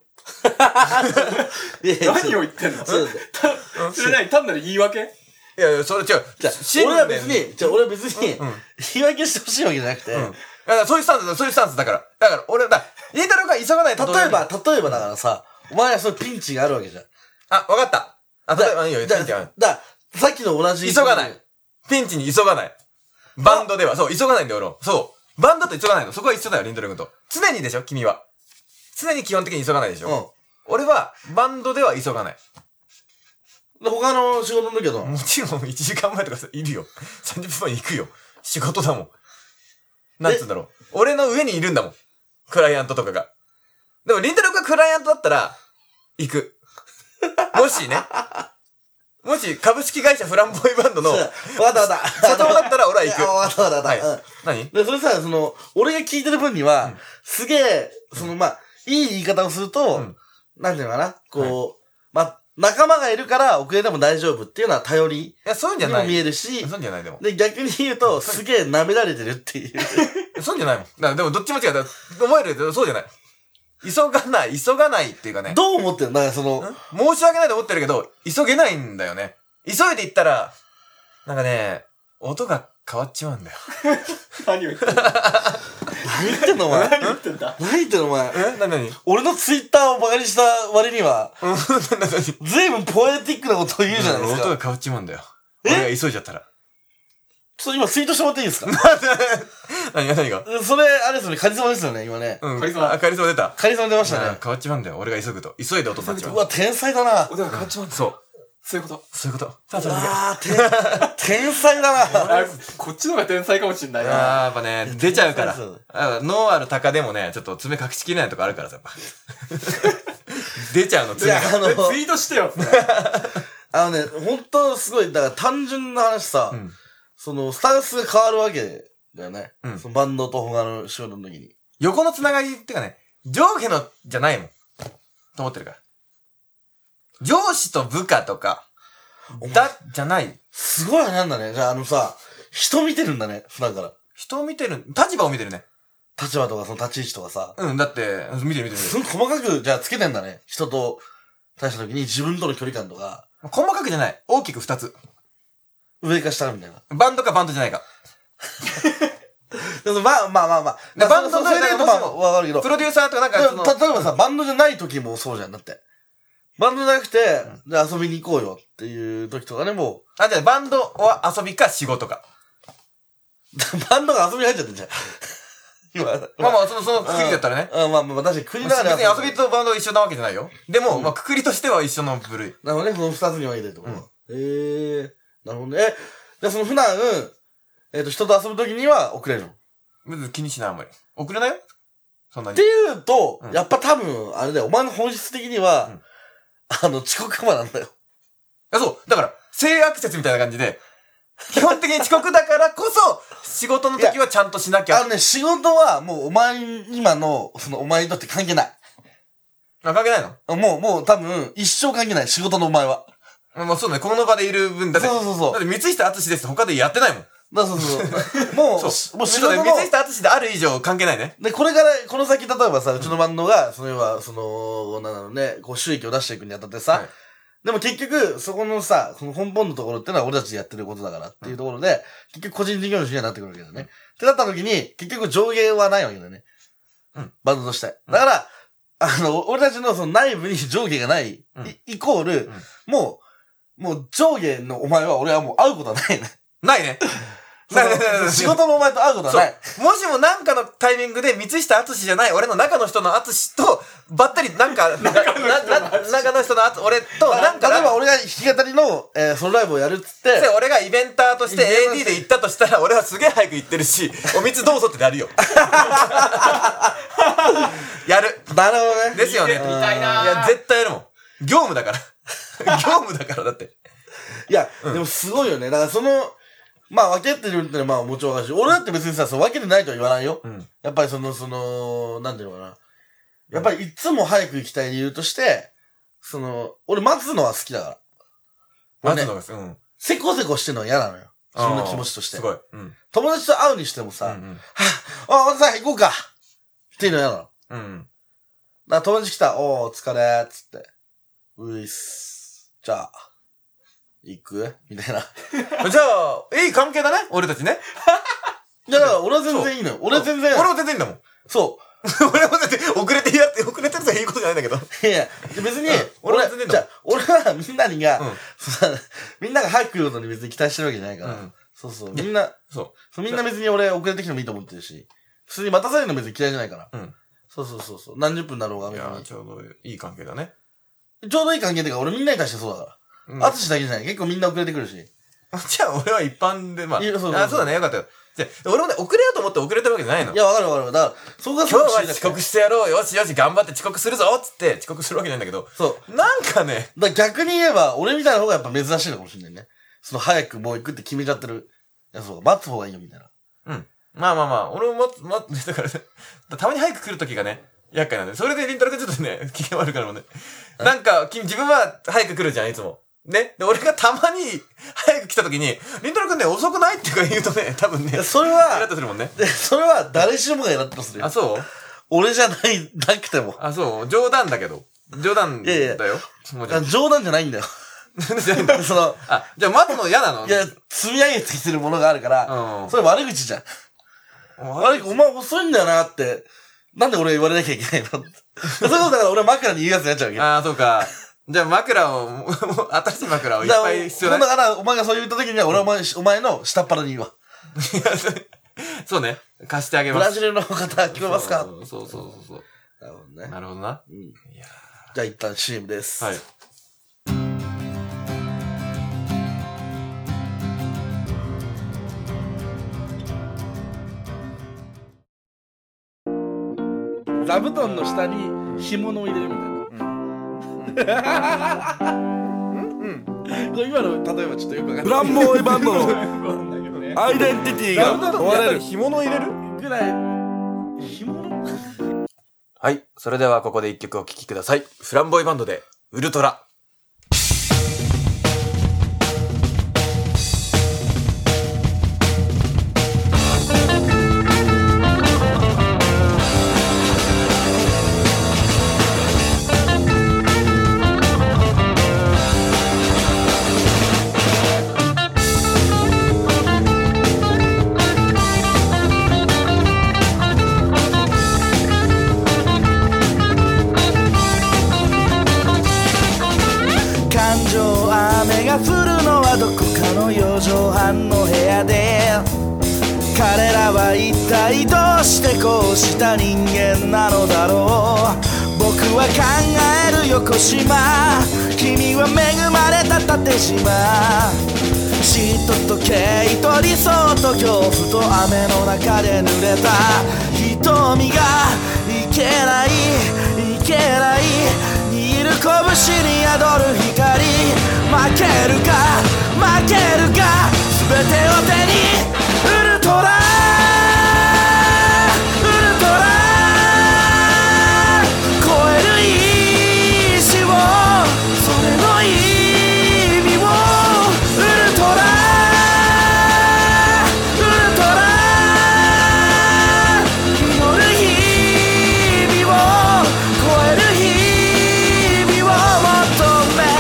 何を言ってんの？そうだ。それ何？単なる言い訳？ いやいや、それ違う。 じゃあ、俺は別に、じゃあ俺は別に、言い訳してほしいわけじゃなくて、 そういうスタンスだ、そういうスタンスだから。だから、俺、だ、インタロが急がないと。例えば、例えばだからさ、お前はそういうピンチがあるわけじゃん。 あ、わかった。あ、例えばいいよ、ピンチだ、だ、さっきの同じ。 急がない。ピンチに急がない。バンドでは、そう、急がないんだよ、俺。そう。バンドと急がないの。そこは一緒だよ、リントル君と。常にでしょ、君は。常に基本的に急がないでしょ。うん。俺は、バンドでは急がない。 他の仕事の時はどう？ もちろんいちじかんまえとかさ、いるよ。さんじゅっぷんまえに行くよ。仕事だもん。なんつうんだろう。俺の上にいるんだもん。クライアントとかが。でも、リンタロウがクライアントだったら、行く。もしね。もし、株式会社フランボーイバンドの、 わかったわかった。 社長だったら俺は行く。 わかったわかった。はい。 何？ で、それさ、その、俺が聞いてる分には、すげえ、その、まあ、いい言い方をすると、なんていうのかな、こう、まあ、仲間がいるから遅れても大丈夫っていうのは頼り。いや、そういうんじゃない。 にも見えるし。 そういうんじゃないでも。 で、逆に言うと、すげえ舐められてるっていう。 そういうんじゃないもん。だからでもどっちも違う。思えるけど、そうじゃない。急がない、急がないっていうかね。 どう思ってんの？だからその、 申し訳ないと思ってるけど、急げないんだよね。急いで行ったら、なんかね、音が変わっちまうんだよ。 何を言ってんの？ 何言ってんのお前。 何言ってんだ？ 何言ってんのお前。 え？何何？ 俺のツイッターをバカにした割には、ずいぶんポエティックなことを言うじゃないですか。 音が変わっちまうんだよ。俺が急いじゃったら。 ちょっと今ツイートしてもらっていいですか？ 何が何が？ それ、あれですよね、カリスマですよね、今ね。 うん。カリスマ。あ、カリスマ出た。 カリスマ出ましたね。 変わっちまうんだよ。俺が急ぐと。急いで音になっちまう。 うわ、天才だな。 音が変わっちまうんだ。 そう。 そういうこと。 そういうこと。さあ、それで。 あー、天才だな。 こっちの方が天才かもしんないな。 あー、やっぱね、出ちゃうから。脳ある鷹でもね、ちょっと爪隠しきれないとこあるからさ、やっぱ。出ちゃうの、爪が。 あの、ツイートしてよ。 あのね、ほんとすごい、だから単純な話さ、その、スタンスが変わるわけだよね。そのバンドと他の仕事の時に。 横のつながりってかね、上下のじゃないもん。と思ってるから。上司と部下とか、だ、じゃない。 すごいなんだね。じゃああのさ、人見てるんだね、普段から。 人を見てる、立場を見てるね。 立場とかその立ち位置とかさ。 うん、だって、見てる見てる。 すごい細かく、じゃあつけてんだね。人と対した時に自分との距離感とか。 細かくじゃない。大きく二つ。 上か下みたいな。 バンドかバンドじゃないか。 まあまあまあまあ。バンドのそれで言うとまあわかるけど。 プロデューサーとかなんかその。 例えばさ、バンドじゃない時もそうじゃん。だって。 バンドじゃなくて、うん、じゃあ遊びに行こうよっていう時とかね、もう。 あ、じゃあバンドは遊びか仕事か。 バンドが遊びに入っちゃってんじゃん。 今。まあまあ、その、そのくくりだったらね。 うん、まあまあ、確かに国ながら。 別に遊びとバンドは一緒なわけじゃないよ。でも、うん、まあ、くくりとしては一緒の部類。 なるほどね、その二つに分けてるってこと。うん、ええー、なるほどね。え、じゃあその普段、えっ、ー、と、人と遊ぶ時には遅れるの？ 別に気にしない、あんまり。遅れないよ。そんなに。 っていうと、うん、やっぱ多分、あれだよ、お前の本質的には、うん、あの、遅刻魔なんだよ。 あ、そう。だから、性悪説みたいな感じで、基本的に遅刻だからこそ、仕事の時はちゃんとしなきゃ。 あのね、仕事はもうお前、今の、そのお前にとって関係ない。 あ、関係ないの？ もう、もう多分、一生関係ない。仕事のお前は。 まあそうね、この場でいる分だって。 そうそうそう。 だって三下敦ですって他でやってないもん。 だそうそうそう。もう、 そう。 もう仕事の。 三下敦である以上関係ないね。 で、これから、この先、例えばさ、うちのバンドが、その要は、その、なんだろうね、こう収益を出していくにあたってさ、はい、でも結局、そこのさ、その根本のところってのは俺たちでやってることだからっていうところで、結局個人事業主にはなってくるわけだよね。ってなった時に、結局上下はないわけだよね。うん。バンドとして。だから、あの、俺たちのその内部に上下がない、うん、イ, イコール、うん、もう、もう上下のお前は俺はもう会うことはないね。 ないね。 仕事のお前と会うことはない。 もしもなんかのタイミングで三下敦じゃない俺の中の人の敦とばったりなんか、中の人の敦、俺となんか。 例えば俺が弾き語りの、えー、ソロライブをやるっつって。 俺がイベンターとして エーディー で行ったとしたら俺はすげえ早く行ってるし、お水どうぞってなるよ。やる。 なるほどね。 ですよね。 見たいな。 いや、絶対やるもん。業務だから。業務だからだって。 いや、うん、でもすごいよね。だからその、まあ分けてるってのはまあもちろんわかるし、俺だって別にさ、そう分けてないとは言わないよ。うん、やっぱりその、その、なんていうのかな。やっぱりいつも早く行きたい理由として、その、俺待つのは好きだから。 待つのが好き、うん。 せこせこしてるのは嫌なのよ。自分の気持ちとして。 すごい。うん、 友達と会うにしてもさ、うんうん、はぁ、あ、またさ、行こうかっていうの嫌なの。うん。だから友達来た、おー、お疲れーっつって。ういっす。じゃあ。行くみたいな。 じゃあ、いい関係だね俺たちね。 いや、だから俺は全然いいのよ。俺は全然。 俺は全然いいんだもん。 そう。 俺は全然、遅れてやって、遅れてるとはいいことじゃないんだけど。 いや、別に、うん、俺は全然いいんだもん。じゃあ、俺はみんなにが、うん、みんなが早く来ることに別に期待してるわけじゃないから。うん、そうそう。みんな、そう。みんな別に俺遅れてきてもいいと思ってるし、普通に待たされるの別に嫌いじゃないから。うん。そうそうそうそう。何十分だろうが、 いや、ちょうどいい関係だね。 ちょうどいい関係っていうか、俺みんなに対してそうだから。あつしだけじゃない。結構みんな遅れてくるし。 じゃあ俺は一般で、まあ。そうそうそうあ、そうだね。よかったよ。じゃあ、俺もね、遅れようと思って遅れてるわけじゃないの。 いや、わかるわかる。だから、そこが今日は遅刻してやろう。よしよし、頑張って遅刻するぞつって遅刻するわけじゃないんだけど。そう。なんかね。 だから逆に言えば、俺みたいな方がやっぱ珍しいのかもしれないね。その早くもう行くって決めちゃってる。いや、そう待つ方がいいよ、みたいな。 うん。まあまあまあ、俺も待つ、待つ、だからね、たまに早く来る時がね、厄介なんで。それでりんたろくんちょっとね、機嫌悪くなるもんね。なんか、君、自分は早く来るじゃん、いつも。ね。で、俺がたまに早く来た時に、りんたろくんね、遅くないって言うとね、多分ね。 それは、 イラッとするもんね。 それは誰しもがイラッとするよ。 あ、そう俺じゃない、なくても。 あ、そう冗談だけど。冗談だよ。いやいやもち冗談じゃないんだよ。 じゃないその、あ、じゃあ待つの嫌なのいや、積み上げてきてるものがあるから、うん、それ悪口じゃん。悪口、お前遅いんだよなって、なんで俺言われなきゃいけないのそういうことだから俺は枕に言うやつになっちゃうわけ。 ああ、そうか。じゃあ枕を、もう、新しい枕をいっぱい必要だ。 だから、お前がそう言った時には、俺はお前、お前の下っ腹に言うわ。 そうね。貸してあげます。 ブラジルの方、聞こえますかそうそうそうそう。 なるほどね。 なるほどな。 うん。いやじゃあ一旦 シーエム です。はい。座布団の下に干物を入れるみたいな。うんうん、今の例えばちょっとよくわかんない。 フランボーイバンドのアイデンティティが問われる。干物入れるぐらい。干物はい。それではここで一曲お聴きください。フランボーイバンドでウルトラ。 と雨が降るのはどこかのよじょうはんの部屋で、彼らは一体どうしてこうした人間なのだろう。僕は考える横島、君は恵まれた縦島。嫉妬と敬意と理想と恐怖と雨の中で濡れた瞳がいけないいけない、握る拳に宿る光。負けるか負けるか、全てを手にウルトラウルトラ、超える意志を、それの意味を、ウルトラウルトラ、祈る日々を、超える日々を求め。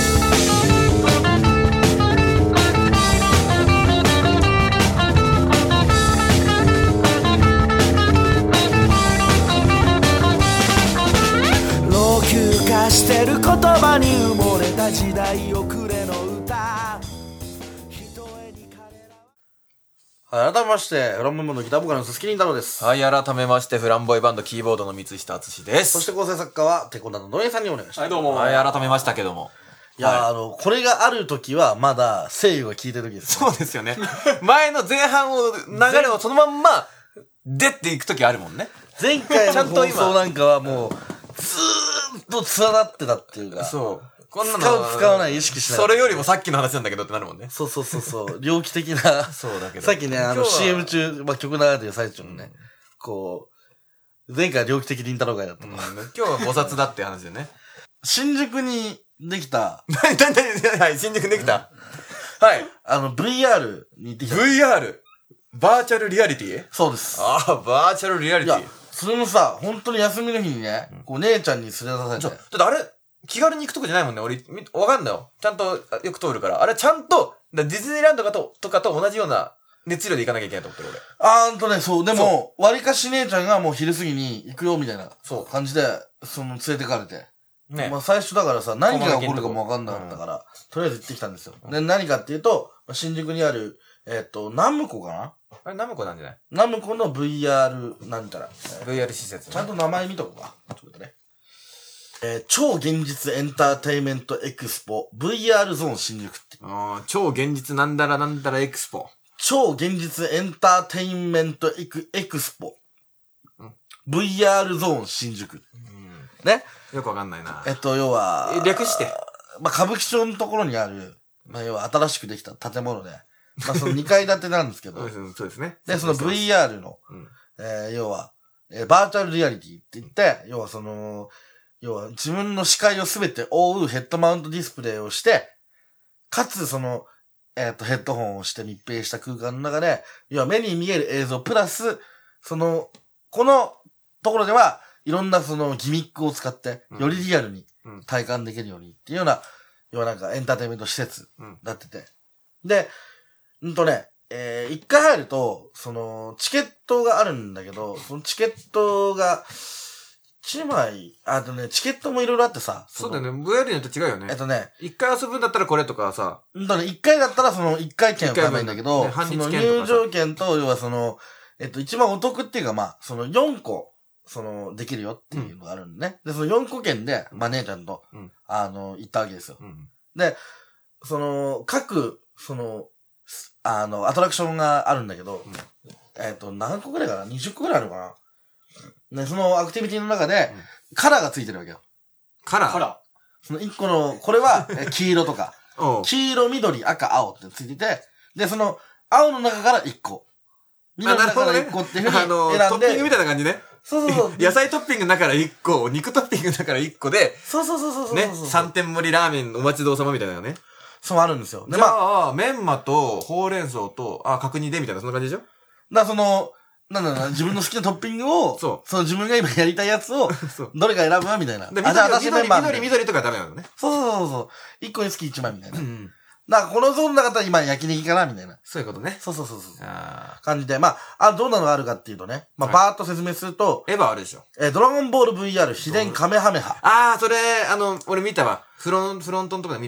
老朽化してる言葉に埋もれた時代遅れの歌。 はい、改めまして、フランボイバンドギターボーカルの鈴木凛太郎です。 はい、改めまして、フランボイバンドキーボードの三下敦です。 そして構成作家は、テコンダの野江さんにお願いします。 はい、どうも。 はい、改めましたけども。 いや、 はい、 あの、これがある時は、まだ、声優が聞いてる時です、 ね。そうですよね。前の前半を、流れをそのまんま、出っていく時あるもんね。 前回の放送なんかはもう、ずーっと連なってたっていうか。 そう。こんなの使う使わない意識しない。 それよりもさっきの話なんだけどってなるもんね。 そうそうそうそう。猟奇的な。 そうだけど。 さっきね、あの シーエム 中、まあ、曲流れてる最中のね、うん、こう、前回猟奇的凛太郎会だったの、うん。 今日は菩薩だっていう話でね。 新宿にできた。 なになになにはい、新宿にできた。はい。 あの、ブイアール に行ってきた。 ブイアール? バーチャルリアリティ？ そうです。 ああ、バーチャルリアリティ。 いや、それもさ、本当に休みの日にね、こう姉ちゃんに連れ出されて。 ちょ、だってあれ、気軽に行くとこじゃないもんね。俺、わかんないよ。ちゃんとよく通るから。あれ、ちゃんと、ディズニーランドとかと、とかと同じような熱量で行かなきゃいけないと思ってる、俺。 あーんとね、そう。でも、割かし姉ちゃんがもう昼過ぎに行くよ、みたいな感じで、その、連れてかれて。ね。まあ、最初だからさ、何が起こるかもわかんなかったから、うん、とりあえず行ってきたんですよ。で、何かっていうと、新宿にある、えっと、ナムコかなあれ、ナムコなんじゃない？ ナムコの ブイアール なんたら。 ブイアール 施設、ね。 ちゃんと名前見とこうか。ちょっとね。えー、超現実エンターテイメントエクスポ ブイアール ゾーン新宿って。 ああ、超現実なんだらなんだらエクスポ。 超現実エンターテイメントエク、エクスポ。うん、ブイアール ゾーン新宿。うん、ね。 よくわかんないな。 えっと、要は。 略して。 まあ、歌舞伎町のところにある、まあ、要は新しくできた建物で。まあ、そのにかい建てなんですけど。 そうですね。 で、その ブイアール の、うん、えー、要は、えー、バーチャルリアリティって言って、要はその、要は自分の視界をすべて覆うヘッドマウントディスプレイをして、かつその、えっと、ヘッドホンをして密閉した空間の中で、要は目に見える映像プラス、その、このところでは、いろんなそのギミックを使って、よりリアルに体感できるようにっていうような、要はなんかエンターテイメント施設になってて。で、うんとね、えー、一回入ると、その、チケットがあるんだけど、そのチケットが、一枚、あとね、チケットもいろいろあってさ。 そうだよね。ブイアール によって違うよね。 えっとね。 一回遊ぶんだったらこれとかさ。 うんとね、一回だったらその一回券を買えばいいんだけど、ね、その入場券と、要はその、えっと、一番お得っていうかまあ、そのよんこ、その、できるよっていうのがあるんでね。うん、で、そのよんこ券で、まあ姉ちゃんと、うん、あの、行ったわけですよ。うん、で、その、各、その、あの、アトラクションがあるんだけど、うん、えっと、何個くらいかな ?にじゅっこくらいあるのかなね、そのアクティビティの中で、うん、カラーがついてるわけよ。 カラーカラーその一個の、これは、黄色とか、黄色、緑、赤、青ってついてて、で、その、青の中からいっこ。緑の中からいっこっていうふうに選んで。あの、 トッピングみたいな感じね。 そうそうそう。 野菜トッピングの中からいっこ、肉トッピングの中からいっこで、 そうそうそうそうそう。 ね、三点盛りラーメンお待ちどうさまみたいなのね。 そうあるんですよ。 で、まあ、メンマと、ほうれん草と、あ、角煮でみたいな、そんな感じでしょ？ だからその、なんだろうな、自分の好きなトッピングを、そう。その自分が今やりたいやつを、どれか選ぶわみたいな。 で、緑、緑、緑、緑とかダメなのね。 そうそうそうそう。一個につき一枚みたいな。うん。だからこのゾーンの中だったら今焼肉かなみたいな。 そういうことね。 そうそうそうそう。あ感じで。まあ、あ、どんなのがあるかっていうとね。まあ、バーっと説明すると。 エヴァあるでしょ。 えー、ドラゴンボール ブイアール 秘伝カメハメハ。 あー、それ、あの、俺見たわ。フロン、フロントのとこで見たわ。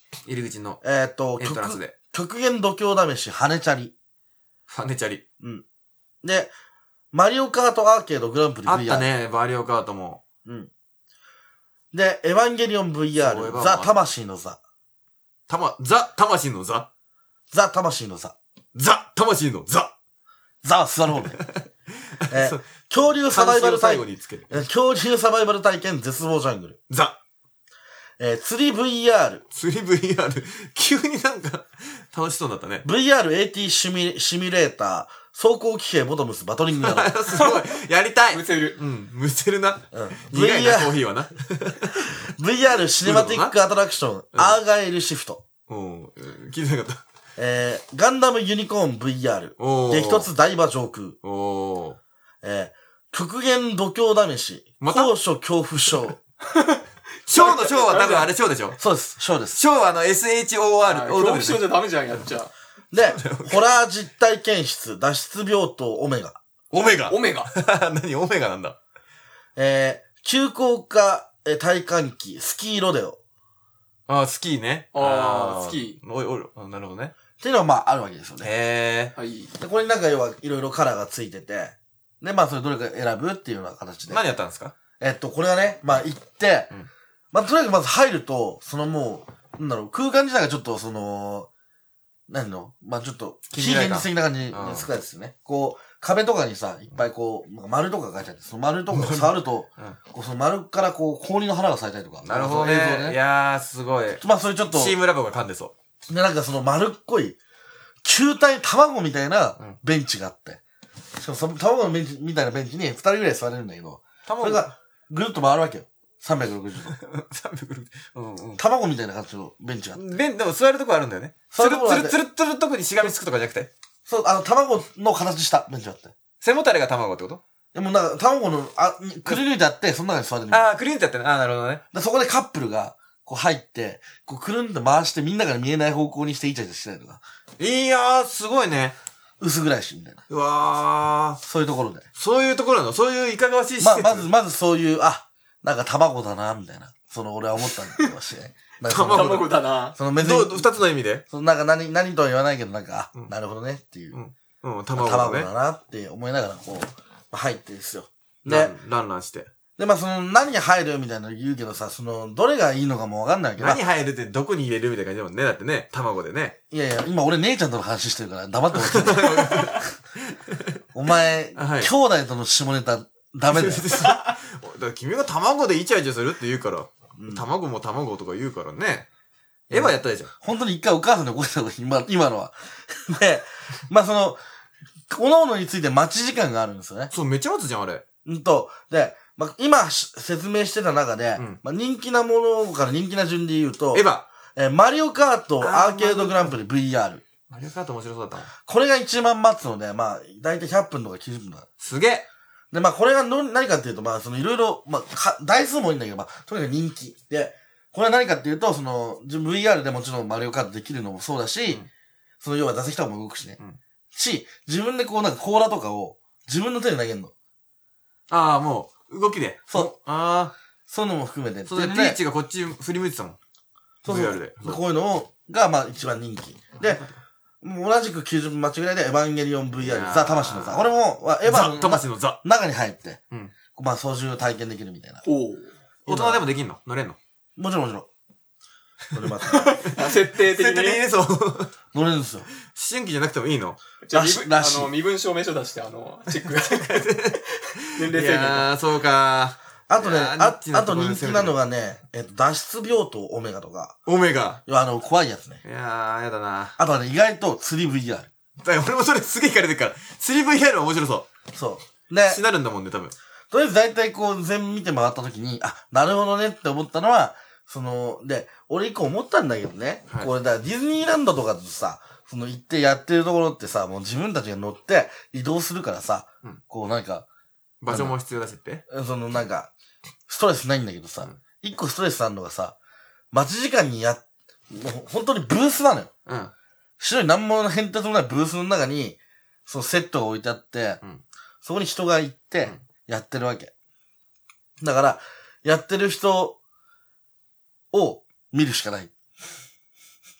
入り口のえっと、 エントランスで。 極限度胸試し、羽根チャリ。 ファネチャリ。 うん。で、マリオカートアーケードグランプリ ブイアール。 あったね、マリオカートも。 うん。で、エヴァンゲリオン ブイアール、ザ・魂のザ。 たま、ザ、魂のザザ・魂のザ。 ザ、魂のザザは座る方ね。えー、恐竜サバイバル体験。恐竜サバイバル体験絶望ジャングル。 ザ。 えー、釣り ブイアール。 釣り ブイアール。急になんか、楽しそうだったね。 ブイアール エーティー シミュ、シミュレーター、走行騎兵ボトムスバトリングやろう。 すごい。やりたい。 むせる。 うん。むせるな。 うん。 苦いな、コーヒーはな。 ブイアール シネマティックアトラクション、うん、アーガイルシフト。 うん。聞いてなかった。 えー、ガンダムユニコーン ブイアール。激突大馬上空。 おー。 えー、極限度胸試し。 また高所恐怖症。 ショーのショーは多分あれショーでしょ？ そうです、ショーです。 ショーはあの エスエイチオーアール。 恐怖症じゃダメじゃん、やっちゃう。 で、ホラー実体検出、脱出病棟オメガ。 オメガオメガ何オメガなんだ。 えー、急降下、えー、体感機、スキーロデオ。 ああ、スキーね。 ああ、スキー。おいおい、なるほどね。 っていうのはまああるわけですよね。 へー。はい。 で、これになんか要はいろいろカラーがついてて、で、まあそれどれか選ぶっていうような形で。 何やったんですか？ えっと、これはね、まあ行って、うん、まあとにかくまず入ると、そのもう、なんだろう、空間自体がちょっとその、何のまあちょっと、非現実的な感じに少ないですよね。こう、壁とかにさ、いっぱいこう、丸とか書いてあって、その丸とかを触ると、うん、こうその丸からこう、氷の花が咲いたりとか。 なるほどね。映像ね。いやー、すごい。 まあそれちょっと。 チームラボが噛んでそう。 で、なんかその丸っこい、球体卵みたいなベンチがあって。しかもその卵のベンチみたいなベンチにふたりぐらい座れるんだけど、それがぐるっと回るわけよ。さんびゃくろくじゅうど。 さんびゃくろくじゅうど。うんうん。 卵みたいな感じのベンチがあって。 ベン、でも座るとこあるんだよね。つるつるつるつるとこにしがみつくとかじゃなくて。 そう、あの、卵の形したベンチがあって。 背もたれが卵ってこと？ でもなんか、卵の、あ、くり抜いてあって、その中に座れる。 ああ、くり抜いてあってね。ああ、なるほどね。 で、そこでカップルが、こう入って、こうくるんで回してみんなから見えない方向にしてイチャイチャしてたりとか。 いやー、すごいね。 薄暗いし、みたいな。 うわー。 そういうところで。 そういうところなの？そういういかがわしい施設。 ま、まず、まずそういう、あ、なんか卵だな、みたいな。その、俺は思ったんだけどしね。 卵だな。 その、別に。二つの意味で？ その、なんか何、何とは言わないけど、なんか、あ、うん、なるほどね、っていう。 うん。うん、卵だね。卵だな、って思いながら、こう、入ってですよ。で、 ランランして。 で、まあ、その、何入るみたいなの言うけどさ、その、どれがいいのかもわかんないけど。 何入るってどこに入れるみたいな感じだもんね。だってね、卵でね。 いやいや、今俺姉ちゃんとの話してるから黙ってほしい。お前、はい、兄弟との下ネタ、ダメだよ。 だから君が卵でイチャイチャするって言うから、うん、卵も卵とか言うからね。エヴァやったでしょ。 本当に一回お母さんに怒ってたの、今、今のは。で、まあ、その、各々について待ち時間があるんですよね。 そう、めっちゃ待つじゃん、あれ。 うんと、で、まあ、今、説明してた中で、うん、まあ、人気なものから人気な順で言うと、 エヴァ。 えー、マリオカートアーケードグランプリ ブイアール。 マリオカート面白そうだったもん。 これが一番待つので、まあ、だいたいひゃっぷんとかきゅうじゅっぷんだ。 すげえ。 で、まあ、これがの何かっていうと、まあ、そのいろいろ、まあ、か、台数もいいんだけど、まあ、とにかく人気。で、これは何かっていうと、その、ブイアール でもちろんマリオカートできるのもそうだし、うん、その要は座席とかも動くしね。うん、し、自分でこうなんか甲羅とかを自分の手で投げるの。 ああ、もう、動きで。 そう。 ああ。 そういうのも含めて。 そうで、ピーチがこっち振り向いてたもん。 そうそう。ブイアール で。こういうのを、が、まあ一番人気。で、もう同じくきゅうじゅっぷん待ちぐらいで、エヴァンゲリオン ブイアール、ザ・魂のザ。これも、エヴァの魂のザ。 中に入って、うん。まあ操縦体験できるみたいな。 お大人でもできんの？乗れんの？ もちろんもちろん。乗れます。 設定的にね。設定的にそう。乗れるんですよ。 思春期じゃなくてもいいの？ じゃあ、あの、身分証明書出して、あの、チェックが。年齢制限。いやー、そうかー。 あとね、あ、あと人気なのがね、えっと、脱出病棟オメガとか。 オメガ。 あの、怖いやつね。 いやー、やだな。 あとはね、意外と釣り ブイアール。 だから俺もそれすげえ聞かれてるから。釣り ブイアールは面白そう。 そう。で、 しなるんだもんね、多分。 とりあえず大体こう、全部見て回った時に、あ、なるほどねって思ったのは、その、で、俺一個思ったんだけどね。はい、これだ、ディズニーランドとかとさ、その行ってやってるところってさ、もう自分たちが乗って移動するからさ、うん、こうなんか、 場所も必要だしって。 そのなんか、ストレスないんだけどさ、一、うん、個ストレスあるのがさ、待ち時間にや、もう本当にブースなのよ。うん。白い何も変哲もないブースの中に、そのセットが置いてあって、うん、そこに人が行って、やってるわけ。だから、やってる人を見るしかない。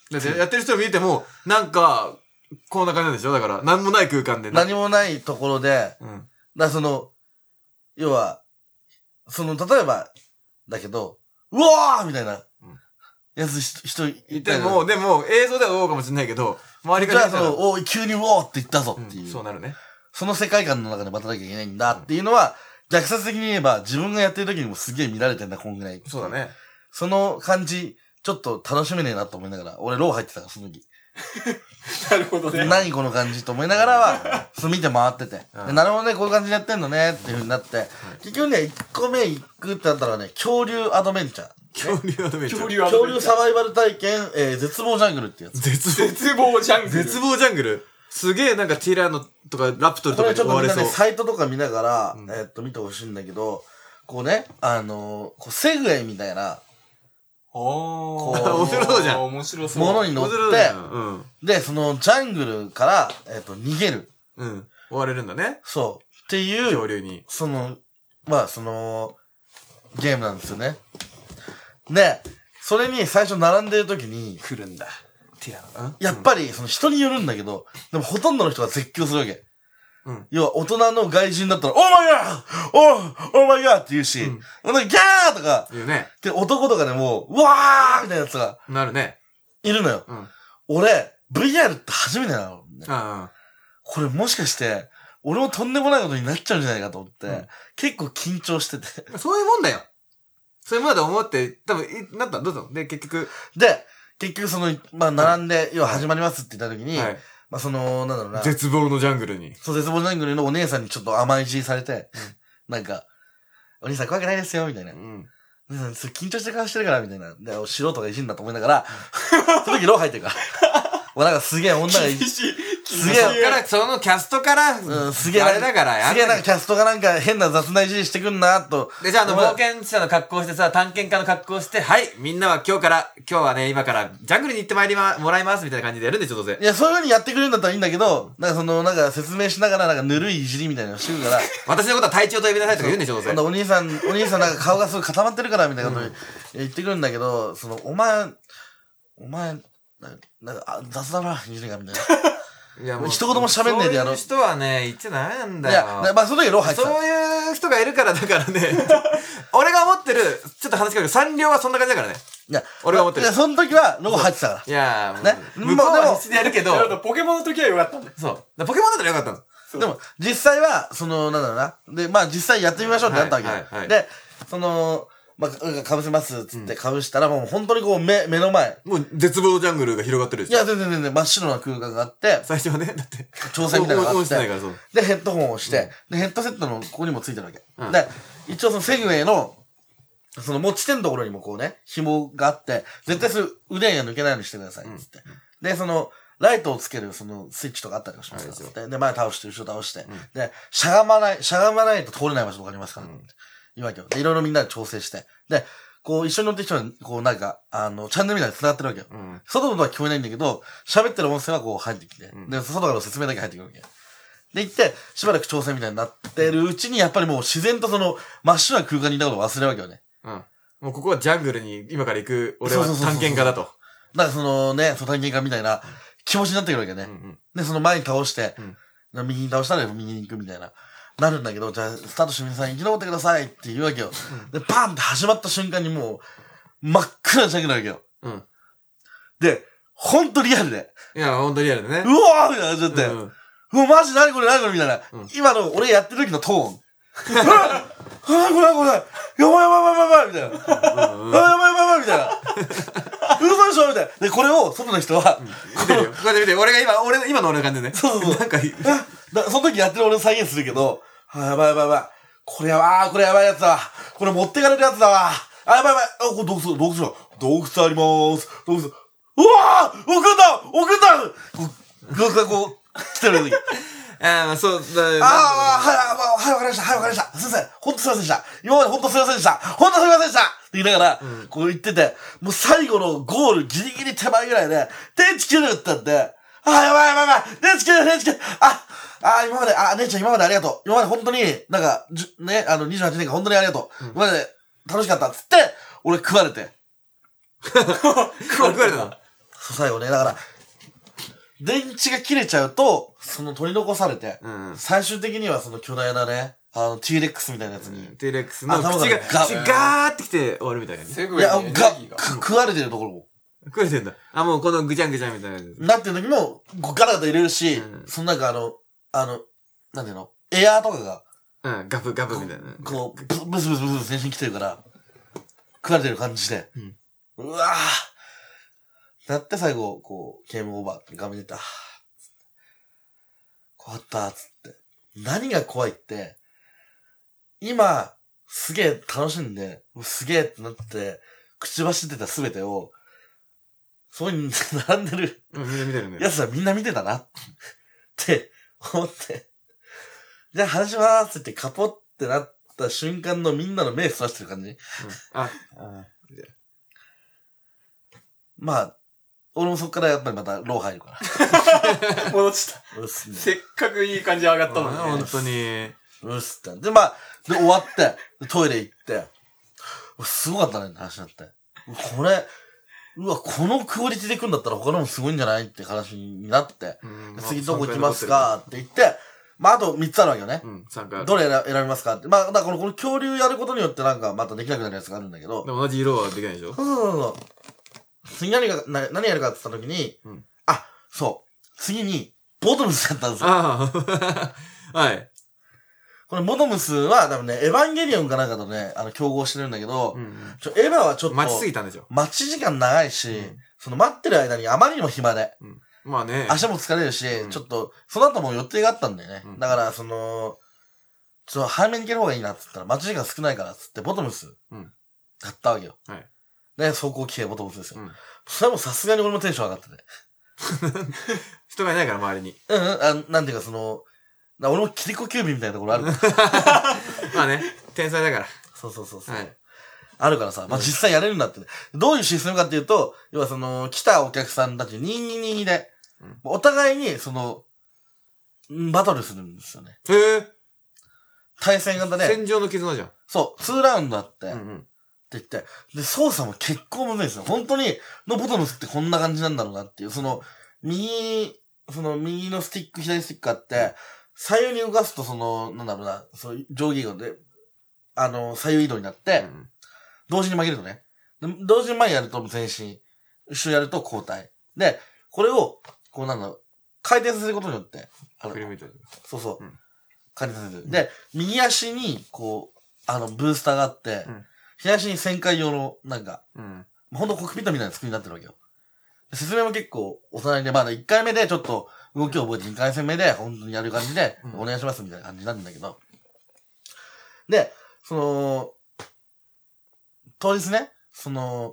だってやってる人を見ても、なんか、こんな感じなんでしょだから、なんもない空間で。 何もないところで、 うん。 だからその、要は、その、例えば、だけど、うわーみたいな、やつ人いでも、でも、映像ではおうかもしれないけど、周りからじゃあ、その、おい、急にうおーって言ったぞっていう、 うん、そうなるね。 その世界観の中で待たなきゃいけないんだっていうのは、逆説的に言えば、自分がやってる時にもすげえ見られてんだ、こんぐらい。 そうだね。 その感じ、ちょっと楽しめねえなと思いながら、俺ロー入ってたから、その時。 なるほどね。 何この感じと思いながらは、そう見て回ってて。でなるほどね、こういう感じでやってんのね、っていう風になって、結局ね、いっこめ行くってなったらね、恐竜アドベンチャー。 恐竜アドベンチャー。 恐竜アド恐ベンチャー。 竜サバイバル体験、えー、絶望ジャングルってやつ。 絶望。 絶望ジャングル。 絶望ジャングル。すげえなんかティラノとかラプトルとかにこれちょっ追われそう。 とみんなね、サイトとか見ながら、 うんえーっと、見てほしいんだけど、こうね、あのー、こうセグウェイみたいな、 おー面白そうじゃん面白そう。 ものに乗っ面白いじゃて、 んうん。 で、そのジャングルから、えーっと、逃げる。 うん。追われるんだね。 そう。っていう、 恐竜に。 その、まあ、その、ゲームなんですよね。で、それに最初並んでる時に、 来るんだ。ティラノ。 やっぱり、その人によるんだけど、でもほとんどの人が絶叫するわけ。 うん。 要は、大人の外人だったら、オーマイガーおーオーマイガーって言うし、 うんなんかギャーとか、 言うね。 で、男とかでも、うわーみたいなやつがなるね。 いるのよ。 うん。 俺、ブイアール って初めてなの、ね。 あこれもしかして、俺もとんでもないことになっちゃうんじゃないかと思って、 うん結構緊張してて。 あ。そういうもんだよ。そういうもんだと思って、多分、いなったどうぞ。で、結局。 で、結局その、まあ、並んで、要は始まりますって言った時に、 はい。 まあ、その、なんだろうな。 絶望のジャングルに。 そう、絶望ジャングルのお姉さんにちょっと甘いじされて、なんか、お兄さん怖くないですよ、みたいな。 うん。 お兄さん、それ緊張してる顔してるから、みたいな。で、素人がいじんだと思いながら、その時ロー入ってるから。もうなんかすげえ女がいじ、 厳しい。 すげえそっから、そのキャストから、 うん、すげえあれだから、やすげえなんかんキャストがなんか変な雑ないじりしてくんな、と。 で、じゃあ、あの、 お前冒険者の格好してさ、探検家の格好して、はい、みんなは今日から、今日はね、今から、ジャングルに行ってまいりま、もらいます、みたいな感じでやるんでしょ、どうせい。や、そういう風にやってくれるんだったらいいんだけど、なんかその、なんか説明しながら、なんかぬるいいじりみたいなのしてくるから、 私のことは隊長と呼びなさいとか言うんでしょ、どうせ今。度お兄さん、お兄さんなんか顔がすごい固まってるから、みたいなこと言ってくるんだけど、その、お前、お前、ななんか、あ雑だな、いじりが、みたいな。 いや、 一言も喋んねえでやろうそういう人はね、言っちゃダメなんだいよ。 や、まあ、その時ロー入ってた。 そういう人がいるからだからね、俺が思ってる、ちょっと話変わるけど、三両はそんな感じだからね。 いや、 俺が思ってるいや、その時はロー入ってたから。 いやー、 ね向こうは必死でやるけど、 なるほど、ポケモンの時はよかったんだよ。 そう。だからポケモンだったらよかったの。 でも、実際は、その、なんだろうな。で、まあ、実際やってみましょうってなったわけよ。 はいはいはいで、その、まあ、かぶせますっつってかぶしたら、もう本当にこう、目、目の前。 もう絶望ジャングルが広がってるでしょ。 いや、全然全然真っ白な空間があって、 最初はね、だって。 調整みたいなのがあっ応援してないて、 からそう。 で、ヘッドホンをして、で、ヘッドセットのここにもついてるわけ。 うんで、一応そのセグウェイの、その持ち手のところにもこうね、紐があって、絶対それ腕が抜けないようにしてください、つって。で、その、ライトをつけるそのスイッチとかあったりとかしますから、つって。で、前倒して、後ろ倒して、で、しゃがまない、しゃがまないと通れない場所とかありますから、って言うわけよ。で、いろいろみんなで調整して。で、こう一緒に乗ってる人は、こうなんか、あの、チャンネルみたいに繋がってるわけよ。 うん。 外の音は聞こえないんだけど、喋ってる音声はこう入ってきて、 んで、外からの説明だけ入ってくるわけ。で、行って、しばらく調整みたいになってるうちに、やっぱりもう自然とその、真っ白な空間にいたことを忘れるわけよね。 うん。もうここはジャングルに今から行く、俺はそうそうそうそう探検家だと。 だからそのね、その探検家みたいな気持ちになってくるわけね。 うんうん。 で、その前に倒して、 ん右に倒したら右に行くみたいな。なるんだけど、じゃあ、スタートして皆さん生き残ってくださいって言うわけよ。で、パンって始まった瞬間にもう、真っ暗なジャングルなわけよ。 うん。 で、ほんとリアルで、 いや、ほんとリアルでね。 うわーみたいな感じになって、 うんうわ、マジ何これ何これみたいな。今の俺やってる時のトーン。うわあこれこれやばいやばいやばいやばいみたいな。やばいやばいやばいみたいな。嘘でしょみたいな。で、これを外の人は、 見てるよ。こうやって見て、俺が今、俺、今の俺の感じでね。 そうそうそうなんか、 だその時やってる俺を再現するけど、あやばいやばいやばい。これやばい、あーこれやばいやつだわ。これ持ってかれるやつだわ。あ、やばいやばい。あ、これ洞窟、洞窟だ。洞窟ありまーす。洞窟。うわー置くんだ置くんだこう、洞窟がこう、来てる時。 ああ、そう、だ、 ああ、はい、はい、わかりました。はい、わかりました。すいません。ほんとすいませんでした。今までほんとすいませんでした。ほんとすいませんでしたって言いながら、こう言ってて、もう最後のゴールギリギリ手前ぐらいで、電池切れるって言って、ああ、やばいやばいやばい。電池切れる、電池切れる。あ、ああ、今まで、あ、姉ちゃん今までありがとう。今まで本当に、なんか、じゅね、あの、にじゅうはちねんかん本当にありがとう。今まで楽しかったっつって、俺食われて。 食われたのそう、最後ね、だから、電池が切れちゃうと、その取り残されて、 うん。 最終的にはその巨大なね、あの、T-レックスみたいなやつに、 テレックスの頭口が、 が口がガーってきて終わるみたいなね。 セグウいや、 ェイのエネルギが、 ーが。 く食われてるところも、 食えてんだ。あ、もうこのぐちゃんぐちゃんみたいなやつ。 なってる時も、こうガラガラ入れるし、 うんそのなんかあの、あの、なんていうの、エアーとかが、 うん、ガブガブみたいな。 こう、ブスブスブスブス全身来てるから、食われてる感じで、 うんうわぁなって最後、こう、ゲームオーバーって画面出た。怖かった、つって。何が怖いって、今、すげえ楽しんで、すげえってなって、口走ってた全てを、そういうに並んでるうん、みんな見てるね。 奴らみんな見てたな、って思って、じゃあ話しまーすってカポってなった瞬間のみんなの目そらしてる感じ。 うん、あ、あまあ、俺もそっからやっぱりまたロー入るから。 戻っちゃっうっすた。 ね。 せっかくいい感じ上がったのにね。 本当に。 うっすって。で、まあ、で、終わって、でトイレ行って、すごかったねって話になって。これ、うわ、このクオリティで行くんだったら他のもすごいんじゃないって話になって、 うんで次どこ行きますかって言って、まあ、あとみっつあるわけよね。 うん、参加。 どれ選選びますかって。まあ、だからこの、この恐竜やることによってなんかまたできなくなるやつがあるんだけど。 でも同じ色はできないでしょ。 そうそうそうそう。次何が、な何やるかって言った時に、 うんあ、そう。次に、ボトムスやったんですよ。 ああ、はい。 これボトムスは多分ね、エヴァンゲリオンかなんかとね、あの、競合してるんだけど、 うんうん。 ちょ、エヴァはちょっと、 待ちすぎたんでしょ。 待ち時間長いし、 うんその待ってる間にあまりにも暇で、 まあね。 足も疲れるし、 うんちょっと、その後も予定があったんだよね。 うんだから、その、ちょっと早めに行ける方がいいなって言ったら、待ち時間少ないからっつって、ボトムス、 うん買ったわけよ。 はい。 で、走行機兵ボトムスですよ。 うんそれはもうさすがに俺もテンション上がってて。 人がいないから周りに。 うんうん、あなんていうかその、な俺もキリコキュービみたいなところある。 まあね、天才だから。 そうそうそうそう。 はいあるからさ、まあ、実際やれるんだってね。どういうシステムかっていうと、要はその、来たお客さんたちににににで、 うんお互いに、その、んバトルするんですよね。 へえ。 対戦型で、 戦場の絆じゃん。 そう、にラウンドあって、ってうんうん。 言って、で、操作も結構むずいんですよ。本当に、のボトムスってこんな感じなんだろうなっていう、その、右、その、右のスティック、左スティックあって、左右に動かすと、その、なんだろうな、そういう上下移動で、あの、左右移動になって、 うん同時に曲げるとね。で同時に前やると前進。後ろやると交代。で、これを、こうなんだろう、回転させることによって、あの振り向いてる。 そうそう、 うん回転させる。で、右足に、こう、あの、ブースターがあって、 うん左足に旋回用の、なんか、 うん。 ほんとコックピットみたいな作りになってるわけよ。で説明も結構、大人で、まだいっかいめでちょっと動きを覚えてにかい戦目で、本当にやる感じで、 うんお願いしますみたいな感じなんだけど。で、その、当日ね、その、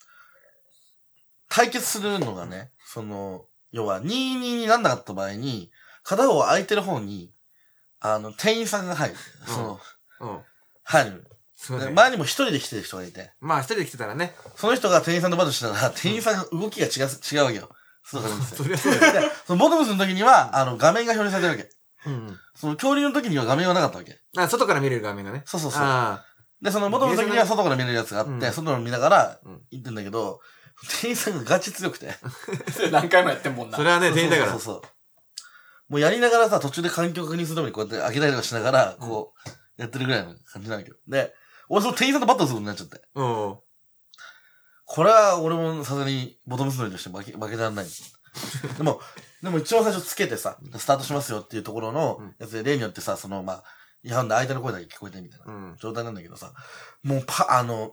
対決するのがね、その、要は、にたいにになんなかった場合に、片方空いてる方に、あの、店員さんが入る。 うんその、 うん。 入る。 そうね。 で周りにも一人で来てる人がいて、 まあ一人で来てたらね。 その人が店員さんとバトルしてたら、店員さんが動きが違う、違うわけよ。そうなんですよ。 そりゃそうだよ。 で、そのボトムスの時には、あの、画面が表示されてるわけ。 うん。 その恐竜の時には画面はなかったわけ。 あ、外から見れる画面がね。 そうそうそう。 あで、そのボトムの時には外から見れるやつがあって、 うん外を見ながらうん行ってんだけど、店員さんがガチ強くて。 それ何回もやってんもんあ。 な。 それはね、店員だからそう。そうそう。もうやりながらさ、途中で環境確認するためにこうやって開けたりとかしながら、こう、やってるぐらいの感じなんだけど。で、俺その店員さんとバトルすることになっちゃって。 うん。 これは俺もさすがにボトムスノリとして負け、負けられない。でも、でも一番最初つけてさ、スタートしますよっていうところのやつで、例によってさ、その、まあ、違反で相手の声だけ聞こえてみたいなうん。 状態なんだけどさ、もうパ、あの、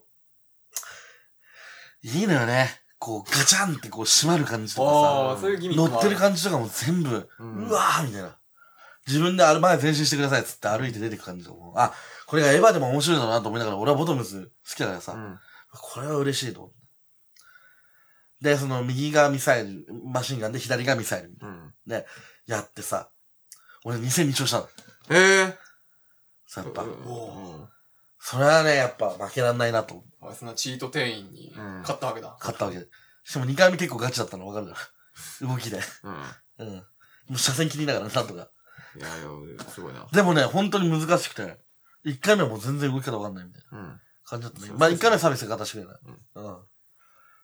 いいのよね。こう、ガチャンってこう閉まる感じとああ、 かそういうギさ、乗ってミックもあるる感じとかも全部、 ううんわーみたいな。自分である前前進してくださいっつって歩いて出てく感じとかも、あ、これがエヴァでも面白いだろうなと思いながら、俺はボトムズ好きだからさ、 うん。 これは嬉しいと思って。で、その右がミサイル、マシンガンで左がミサイル。 うん。 やってさ、俺に戦に勝したの。 ええ。 さ、やっぱ、 うんおそれはね、やっぱ負けらんないなと思ってあそんなチート店員にうん勝ったわけだ。 勝ったわけで。しかもにかいめ結構ガチだったの分かるから。動きで。 うん。 うん。もう車線切りながらなんとか。 いやいや、すごいな。 でもね、本当に難しくて、いっかいめはもう全然動き方分かんないみたいなうん。 感じだったねそう。 まあいっかいめはサービスが勝たしてくれない。うん。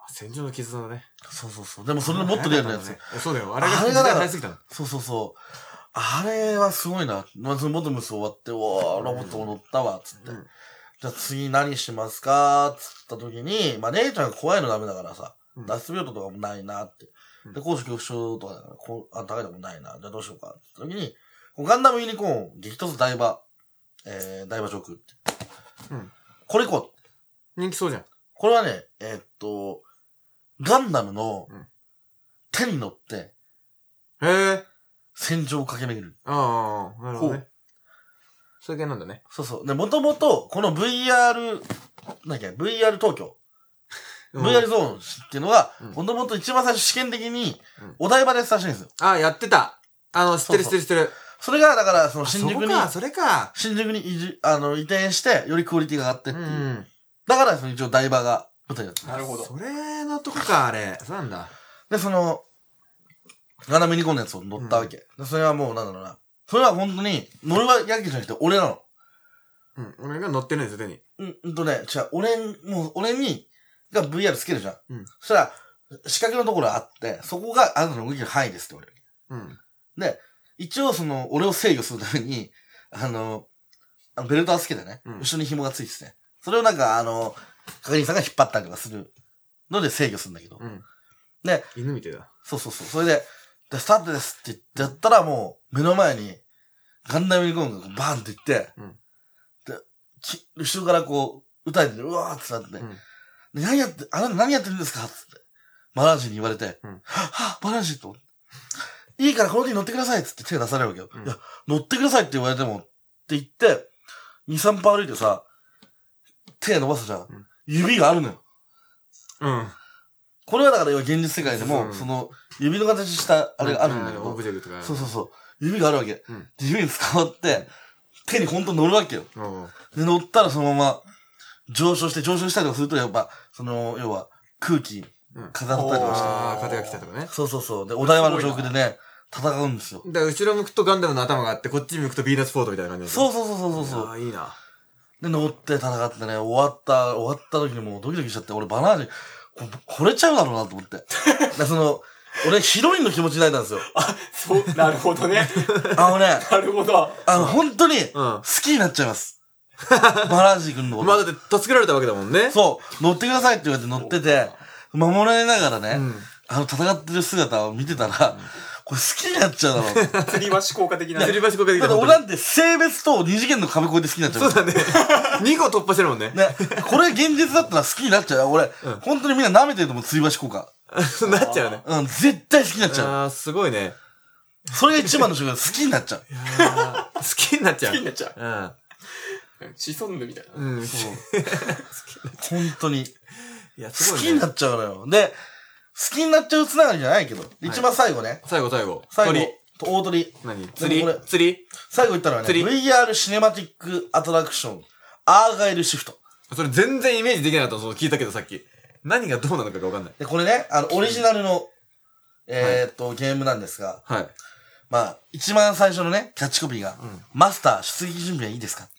戦場の絆だね。 そうそうそう。でもそれのもっとリアルなやつ。 ね、そうだよ。あれがあれがだから早すぎたの。 そうそうそう。あれはすごいな。まずボトムス終わって、うわー、ロボットも乗ったわ、つって。うん、じゃあ次何しますかつった時に、まあ姉ちゃんが怖いのダメだからさ、うん、脱出病棟とかもないなって。で、高所恐怖症とかだから、こう、あ、高いのもないな。じゃあどうしようかって時に、ガンダムユニコーン、激突台場、えー、台場上空って。うん。これ行こう。 人気そうじゃん。 これはね、えー、っと、ガンダムの手に乗って、 へー。 戦場を駆け巡る。 ああ、なるほどね。そういう系なんだね。 そうそう。で、もともと、この ブイアール、なんだっけ、ブイアール 東京。ブイアール ゾーンっていうのは、もともと一番最初試験的に、お台場でやってたらしいんですよ。 ああ、やってた。あの、知ってる知ってる知ってる。 それが、だから、その新宿に、 そか、それか。 新宿に移住、あの、移転して、よりクオリティが上がってっていう。うん、だから、その一応台場が舞台だった。 なるほど。 それのとこか、あれ。そうなんだ。 で、その、ガンダムユニコーンのやつを乗ったわけ。うん、それはもう、なんだろうな。それは本当に、乗るわけじゃなくて、俺なの。 うん、俺が乗ってるんですよ、手に。 うん、うんとね、違う、俺、もう、俺に、が ブイアール つけるじゃん。うん。そしたら、四角のところあって、そこがあなたの動きの範囲ですって俺。うん。で、一応その、俺を制御するために、あの、あのベルトはつけてね、うん、後ろに紐がついてて、それをなんか、あの、係員さんが引っ張ったりとかするので制御するんだけど。うん。で、 犬みたいだ。 そうそうそう。それで、で、スタートですって言ってやったらもう、目の前に、ガンダムユニコーンがバーンっていって、うん、で、き、後ろからこう、撃たれて、うわーってなって、うんで何やって、あなた何やってるんですかつって。マラージに言われて、うん、はぁ、マラージと。いいからこの手に乗ってくださいつって手出されるわけよ。うん、いや、乗ってくださいって言われても、って言って、に、さん歩歩いてさ、手伸ばすじゃん。うん、指があるのよ。うん。これはだから現実世界でも、うん、その、指の形したあれがあるんだけど、 オブジェクトがそうそうそう。指があるわけ。うん、指に捕まって、手にほんと乗るわけよ。うん、で、乗ったらそのまま、上昇して、上昇したりとかすると、やっぱ、その、要は、空気、風当たったりとかして。 ああ、風が来たとかね。 そうそうそう。で、お台場の上空でね、戦うんですよ。 で、後ろ向くとガンダムの頭があって、こっち向くとビーナスフォートみたいな感じで。 そうそうそうそうそう。 ああ、いいな。 で、乗って戦ってね、終わった、終わった時にもうドキドキしちゃって、俺バナージ、惚れちゃうだろうなと思って。で、その、俺ヒロインの気持ちになれたんですよ。 あ、そう、なるほどね。 あのね、 なるほど。 あの、本当に、好きになっちゃいます。バラージ君のこと。 まあだって助けられたわけだもんね。 そう。乗ってくださいって言われて乗ってて、守られながらね、うん、あの戦ってる姿を見てたら、うん、これ好きになっちゃうだろう。 吊り橋効果的な。 吊り橋効果的な。 だって俺なんて性別と二次元の壁越えて好きになっちゃう。 そうだね。にこ突破してるもんね。 ね。これ現実だったら好きになっちゃうよ。俺、うん、本当にみんな舐めてると思う、吊り橋効果。 なっちゃうね。 うん、絶対好きになっちゃう。 ああ、すごいね。 それが一番の瞬間、好きになっちゃう。 好きになっちゃう。 好きになっちゃう。 うん。 シソンヌみたいな。 うん、そう。本当に。いや、すごい、ね。好きになっちゃうのよ。で、好きになっちゃうつながりじゃないけど、はい、一番最後ね。 最後最後。 最後。大鳥。 何釣り釣り最後言ったのはね、ブイアール シネマティックアトラクション、アーガイルシフト。 それ全然イメージできなかったの、そう聞いたけどさっき。何がどうなのかがわかんない。 で、これね、あの、オリジナルの、えーっと、はい、ゲームなんですが、はい。まあ、一番最初のね、キャッチコピーが、うん、マスター、出撃準備はいいですか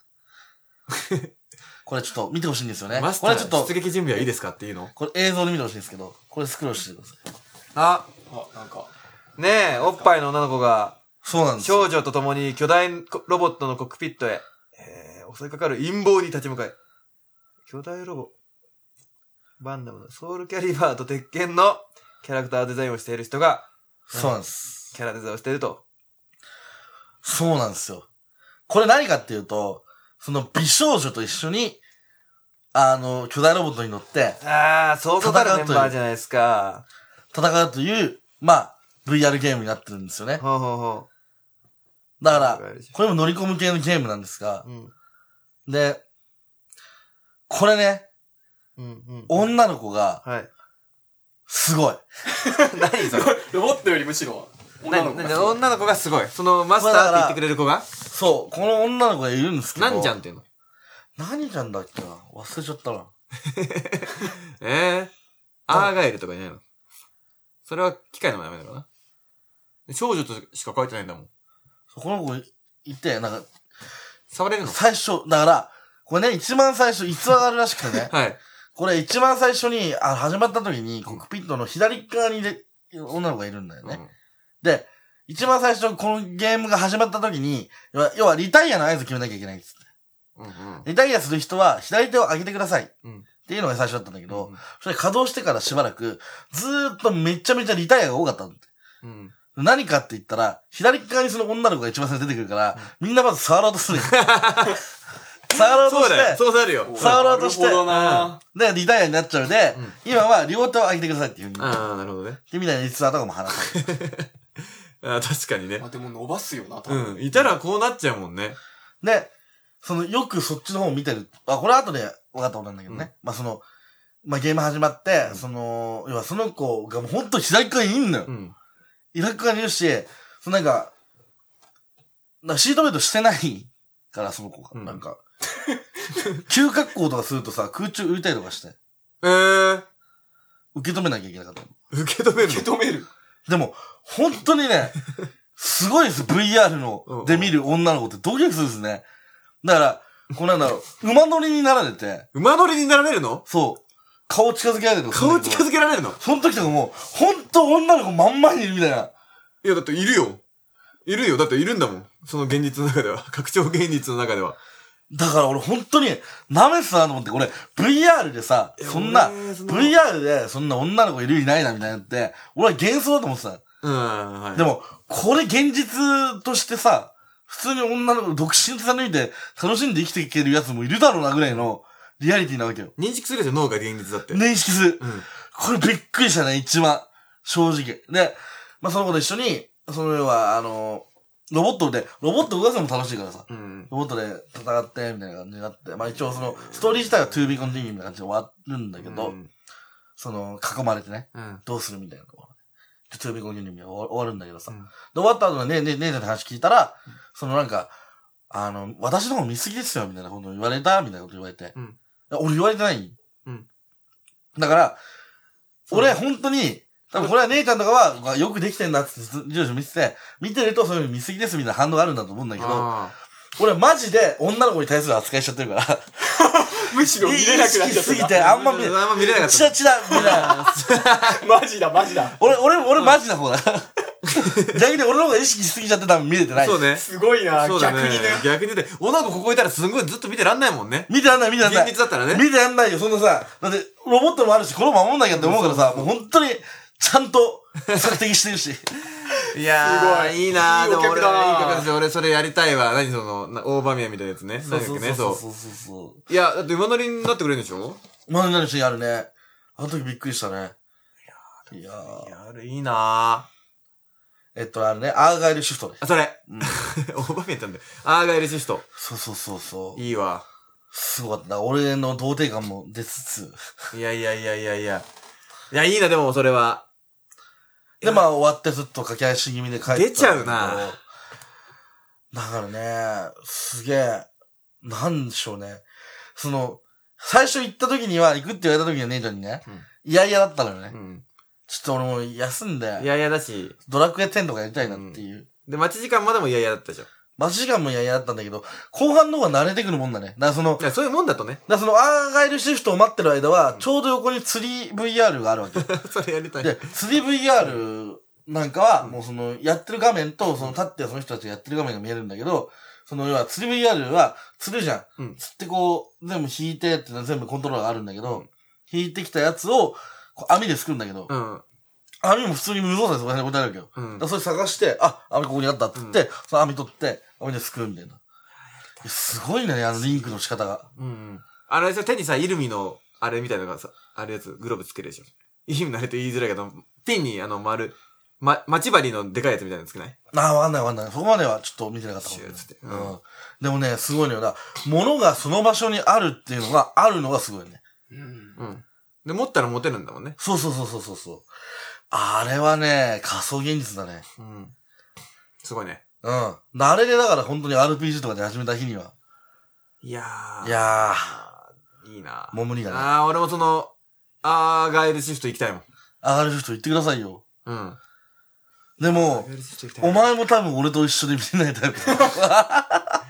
これちょっと見てほしいんですよね。 マスター、これちょっと出撃準備はいいですかっていうのこれ映像で見てほしいんですけど、これスクロールしてください。 あ、 あ、なんか。 ねえ、おっぱいの女の子が、 そうなんです。 少女と共に巨大ロボットのコックピットへ、えー、襲いかかる陰謀に立ち向かい、巨大ロボ、バンダムのソウルキャリバーと鉄拳のキャラクターデザインをしている人が、 そうなんです。 キャラデザインをしていると。 そうなんですよ。これ何かっていうと、その美少女と一緒に、あの、巨大ロボットに乗って、 ああ、そうそうたるメンバーじゃないですか。 戦うという、まあ、ブイアール ゲームになってるんですよね。 ほうほうほう。だから、これも乗り込む系のゲームなんですが、うん、で、これね、うんうん、女の子が、はい、すごい。 何それロボットよりむしろ、 女の子が女の子がすごい。そのマスターって言ってくれる子がそう、この女の子がいるんですけど。 何ちゃんっていうの何ちゃんだっけな忘れちゃったな。 えー、アーガイルとかじゃないのそれは機械の名前だからな。少女としか書いてないんだもん。 この子いて、なんか、 触れるの最初、だから、これね、一番最初逸話があるらしくてね。 はい。 これ一番最初に、あ、始まった時に、コックピットの左側にで女の子がいるんだよね。 うんで、一番最初、このゲームが始まった時に、要は、要はリタイアの合図決めなきゃいけないんです。 うんうんリタイアする人は、左手を上げてください。 うんっていうのが最初だったんだけど、 うんそれ稼働してからしばらく、ずーっとめちゃめちゃリタイアが多かったんだって。 うん何かって言ったら、左側にその女の子が一番最初に出てくるから、みんなまず触ろうとするよ。触ろうとそうだよ、 して、 そうなるよ。 触ろうとしてなるほどなで、リタイアになっちゃうで、 うん今は両手を上げてくださいっていう風に。 ああ、なるほどね。 で、みたいな実話とかも話されて。 あー確かにねま。あでも伸ばすよな、多分。 うん。いたらこうなっちゃうもんね。 で、その、よくそっちの方を見てる。あ、これ後で分かったことなんだけどね。まあ、その、まあ、ゲーム始まって、その、要はその子がもうほんと左側にいんのよ。 うん。 左側にいるし、そのなんか、なんかシートベルトしてないから、その子が。 うんなんか、急格好とかするとさ、空中浮いたりとかして、 えー、 受け止めなきゃいけなかったの。 受け止める受け止める。 でも、本当にね、すごいです。ブイアールうんの、で見る女の子ってドキドキするんですね。だから、こうなんだろう、馬乗りになられて、 馬乗りになられるの？ そう、顔近づけられるとかするん顔だけど近づけられるの？ その時とかもう、ほんと女の子まんまにいるみたいな。 いや、だっているよ。いるよ。だっているんだもん。その現実の中では。拡張現実の中では。 だから俺ほんとに、舐めてたなと思って、俺、ブイアール でさ、そんな、 俺そのブイアール でそんな女の子いるいないなみたいなって、俺は幻想だと思ってた。 うん、はい。 でも、これ現実としてさ、普通に女の子独身貫いて楽しんで生きていけるやつもいるだろうなぐらいのリアリティなわけよ。 認識するでしょ、脳が現実だって。 認識する。 うん。 これびっくりしたね、一番。正直。で、まあ、その子と一緒に、その要は、あの、ロボットで、ロボット動かすのも楽しいからさ、 うん。 ロボットで戦って、みたいな感じになって、まあ一応その、ストーリー自体は トゥービー コンティニューみたいな感じで終わるんだけど、 うん。 その、囲まれてね、 うん。 どうするみたいなところ。トゥービー コンティニューみたいな終わ終わるんだけどさ。 うんで、終わった後のね、ね、姉ちゃんの話聞いたら、そのなんか、あの、私の方見すぎですよ、みたいなこと言われたみたいなこと言われて。 うんいや俺言われてないうんだから、 そう俺本当に、多分これは姉ちゃんとかは、うわよくできてんなって住所見てて、見てるとそういうの見すぎですみたいな反応があるんだと思うんだけど、 あ俺マジで女の子に対する扱いしちゃってるから、 むしろ見れなくなっちゃ意識しすぎて、 った。 あんま見、 あんま見れなかったチラチラ見ない。 マジだ、マジだ。 俺、俺、俺マジな方だ。逆に俺の方が意識しすぎちゃって多分見れてない。 そうね。 すごいな、 そうだね逆にね。。 逆にね、女の子ここいたらすんごいずっと見てらんないもんね。 見てやんない、見てやんない。 現実だったらね見てやんないよ、そんなさ。だって、ロボットもあるし、これ守んなきゃって思うからさ、もう本当に、ちゃんと、索敵してるし。 いやー、 すごいいいなー。 いいでも俺お客だなはいい曲ですよ。俺それやりたいわ。何その、な大場面みたいなやつね。 そうそう何だっけね、そう。 そうそうそうそう。 いや、だって馬乗りになってくれるんでしょ？ まだなるシーンあるね。あの時びっくりしたね。いやー。 いや、あれいいなえっと、あれね、アーガイルシフトね。 ー。あ、それ。 うん。 大場面やったんだよ。アーガイルシフト。 そうそうそうそう。 いいわ。 すごかった。俺の童貞感も出つつ。 いやいやいやいやいや。いや、いいな、でもそれは。 で、まあ終わってずっと駆け足気味で帰ったんだけど。 出ちゃうな。 だからね、すげえ、なんでしょうね。その、最初行った時には、行くって言われた時には姉ちゃんにね、 うんいやいやだったのよね。 うん。 ちょっと俺も休んで、 いやいやだし。 ドラクエテンとかやりたいなっていう。 で、待ち時間までもいやいやだったじゃん。 待ち時間もいやいやだったんだけど、後半の方が慣れてくるもんだね。だからその、だかいや、そういうもんだとね。 らそのアーガイルシフトを待ってる間は、ちょうど横に釣り ブイアール があるわけ。 それやりたい。 で、釣り ブイアール なんかは、もうその、やってる画面と、その立ってその人たちがやってる画面が見えるんだけど、その要は釣り ブイアール は釣るじゃん。 うん釣ってこう、全部引いてっていうのは全部コントローラーがあるんだけど、引いてきたやつを、こう網ですくんだけど、 うん。 網も普通に無造作でそこら辺に置いてあるわけよ。 うんだからそれ探して、あ、網ここにあったって言って、その網取って、網ですくうみたいな。いやすごいね、あのリンクの仕方が。 うんうん。あれさ、手にさ、イルミの、あれみたいなのがさ、あるやつ、グローブつけるでしょ。イルミのあれと言いづらいけど、ピンにあの丸、ま、待ち針のでかいやつみたいなのつけない？ ああ、わかんないわかんない。そこまではちょっと見てなかったかもねシューッつってううんん。でもね、すごいのよ。だ物がその場所にあるっていうのがあるのがすごいね。 うん。 うん。で、持ったら持てるんだもんね。 そうそうそうそうそうそう。あれはね、仮想現実だね。 うん。すごいね。 うん。あれでだから本当に アールピージー とかで始めた日には。 いやー。 いやー。いいなー、もう無理だね。 あー、俺もその、アーガイルシフト行きたいもん。 上がる人言ってくださいよ。 うん。 でもアーガイ、ルシフト行きたい。 お前も多分俺と一緒で見れないタイプだ。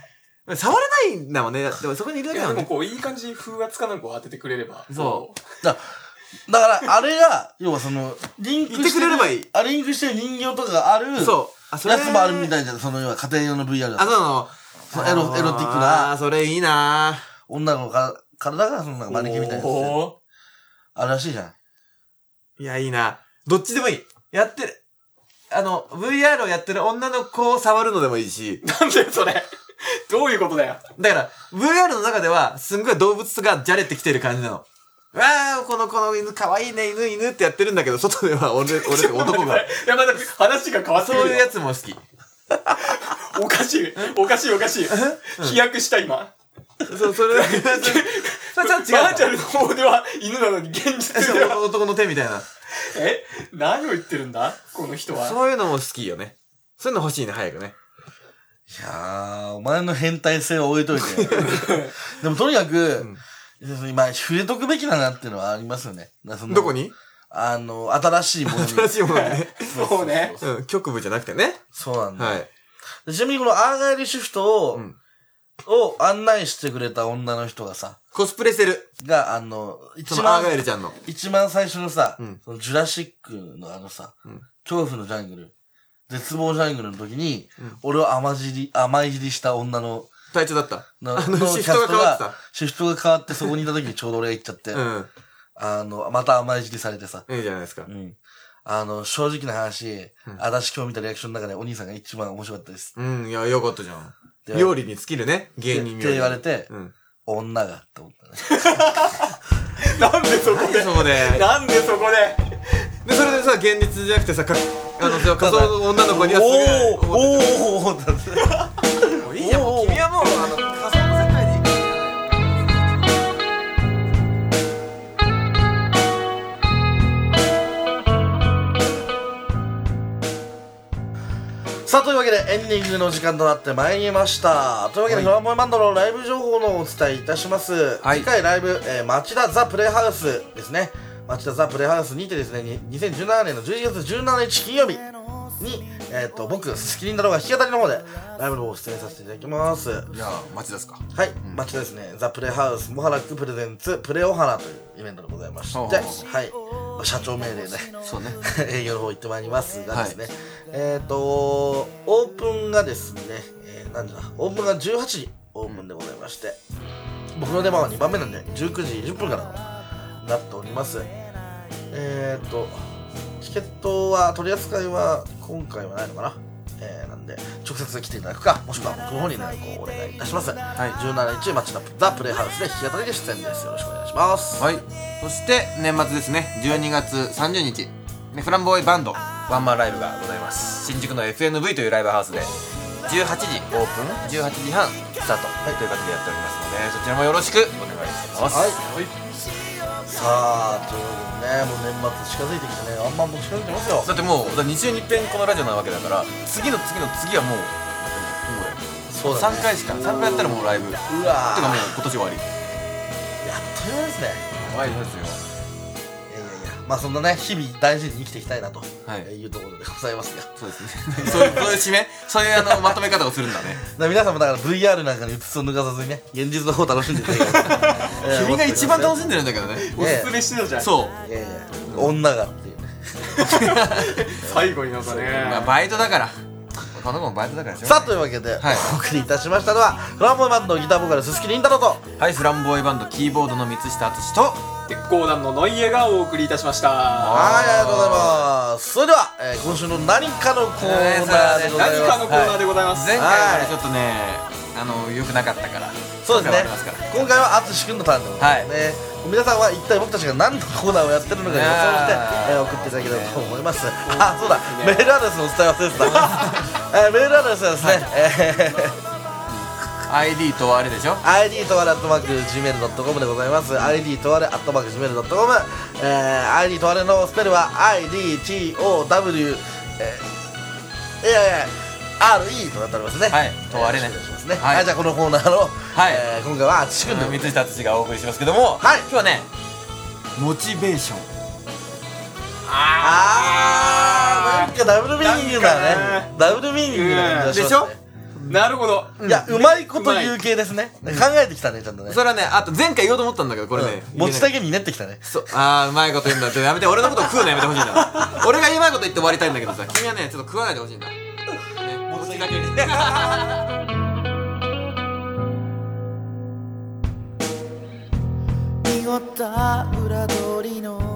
触らないんだもんね。でもそこにいるだいやでもけだもんね。 こういい感じに風圧かなんかを当ててくれれば。 そうだだからあれが要はそのリンクしてる言ってくれればいいあリンクしてる人形とかがあるそうあそれやつもあるみたいじゃん。その要は家庭用の ブイアールあ、 だそうなの。 そのエロエロティックあなーそれいいな女の子が体がそのなんかマネキンみたいなやつでおあるらしいじゃん。 いや、いいなどっちでもいい。やってる。あの、ブイアール をやってる女の子を触るのでもいいし。 ーなんだよそれ。どういうことだよ。 だから、ブイアール の中では、すんごい動物がじゃれてきてる感じなの。わー、この、この犬かわいいね、犬、犬ってやってるんだけど、外では俺、俺、男が。 いやまだ話が変わってくるよ。 そういうやつも好き。 おかしい。おかしいおかしい。飛躍した今。 そう、それ、それ、それちょっと違うか。 バーチャルの方では犬なのに現実では。 男の手みたいな。 え何を言ってるんだこの人は。 そういうのも好きよね。そういうの欲しいね、早くね。 いやー、お前の変態性を置いといて。でもとにかく、今、触れとくべきだなっていうのはありますよね。そのどこにあの、新しいものに。 新しいものね。 そうね。 うん、局部じゃなくてね。 そうなんだ。 はい。 でちなみにこのアーガイルシフトを、 うんを案内してくれた女の人がさ、 コスプレしてる。 が、あの、一そのアー番ガ、エルちゃんの。 一番最初のさ、 うんそのジュラシックのあのさ、 うん恐怖のジャングル、絶望ジャングルの時に、 うん俺を甘尻、甘いじりした女の、 隊長だった。 のあの、 のシフトが変わってた。 シフトが変わってそこにいた時にちょうど俺が行っちゃって、 うん。 あの、また甘いじりされてさ、 いいじゃないですかう。ん。あの、正直な話、 うん私今日見たリアクションの中でお兄さんが一番面白かったです。 うん、いや、よかったじゃん。 で料理に尽きるね。芸人って言われて、 うん。 女がって思ったね。 なんでそこ何で。 そこで。 なんでそこで。 で、それでさ、現実じゃなくてさ、か、あの、仮想の女の子にはすげえおーおーおーだってもういいじゃん、もう君はもう、あの、仮想の世界に。 さあ、というわけでエンディングの時間となってまいりました。というわけで、フランボイバンドのライブ情報のお伝えいたします。 はい次回ライブ、えー、町田ザ・プレイハウスですね。町田ザ・プレイハウスにてですね、ににせんじゅうななねんのじゅういちがつじゅうしちにち金曜日に、えっ、と、僕、スキリンダローが弾き語りの方でライブの方を出演させていただきます。 いや、町田ですか。 はい、町田ですね、ザ・プレイハウスモハラックプレゼンツプレオハラというイベントでございまして、 ほうほうはい、社長命令でそうね。 営業の方行ってまいりますがですね、えっ、とオープンがですね、えー、何時だオープンがじゅうはちじオープンでございまして、僕の出番はにばんめなんでじゅうくじじゅっぷんからなっております。えっ、とチケットは取り扱いは今回はないのかな、えー、なんで直接来ていただくか、もしくは僕の方に連絡をお願いいたします。はい、じゅうしちにち町田ザ・プレイハウスで弾き語りで出演です。よろしくお願いします。 はい。そして、年末ですね、じゅうにがつさんじゅうにち、ね、フランボーイバンド、ワンマンライブがございます。新宿の エフエヌブイ というライブハウスで、じゅうはちじオープン、じゅうはちじはんスタート、はい、という感じでやっておりますので、そちらもよろしくお願いします。 はい、さあ、というわけでね、もう年末近づいてきてね、あんまもう近づいてますよ。 だってもう、だに週に一遍このラジオなわけだから、次の次の次はもう、 そうだね、 さんかいしか、さんかいやったらもうライブ。てうわー、 かもう今年終わり。 やっという間ですね。 終わりですよ。 いやいやいや、まあそんなね、日々大事に生きていきたいなとはいいうところでございますが、 そうですね。そういう、そういう締め、そういうあの、まとめ方をするんだね。 だから皆さんもだから ブイアール なんかにうつつを抜かさずにね、現実の方を楽しんでいただければえー君が一番楽ししんでるんだけどね。 おすすめしてたじゃん。 そう。 いやいや、女がっていうね。 最後になんかね。 まあ、バイトだから。この子もバイトだからしょうがさあ、 ないというわけで、 はいお送りいたしましたのはフランボイバンドギターボーカル鈴木凛太郎と、 はい、フランボーイバンドキーボードの三下敦と、 鉄鋼団のノイエがお送りいたしました。 はい、ありがとうございます。それでは、えー今週の何かのコーナーでございます。 何かのコーナーでございます。 前回はねちょっとね、あの良くなかったから。 そうですね今回はありますから。 今回は淳君のターンでございますね、皆さんは一体僕たちが何のコーナーをやってるのか予想して、えー送っていただければと思います。あ、そうだ、メールアドレスのお伝え忘れてた、えーメールアドレスはですね、えーアイディー とあれでしょ。 アイディー とわれアットマーク ジーメールドットコム でございます。 アイディー とわれアットマーク ジーメールドットコム、 えー、アイディー とわれのスペルは アイディー ティー オー ダブリュー えー、いやいや アールイー となっておりますね。 はい、とわれねよろしくお願いしますね。 はいはい、じゃあこのコーナーの、 はいえー今回は淳君でございます。 三下敦がお送りしますけども、 はい今日はね、モチベーション。 あー、なんかダブルミーニングだね。ダブルミーニングな感じがしますね。 なるほど。 いや、うまいこと言う系ですね。考えてきたね、ちゃんとね。 それはね、あと前回言おうと思ったんだけど、これね。 持ちだけに練ってきたね。 そう。あー、うまいこと言うんだ。ちょっとやめて、俺のこと食うのやめてほしいな。俺がうまいこと言って終わりたいんだけどさ、君はね、ちょっと食わないでほしいんだ。ね、持ちだけに。 濁った裏通りの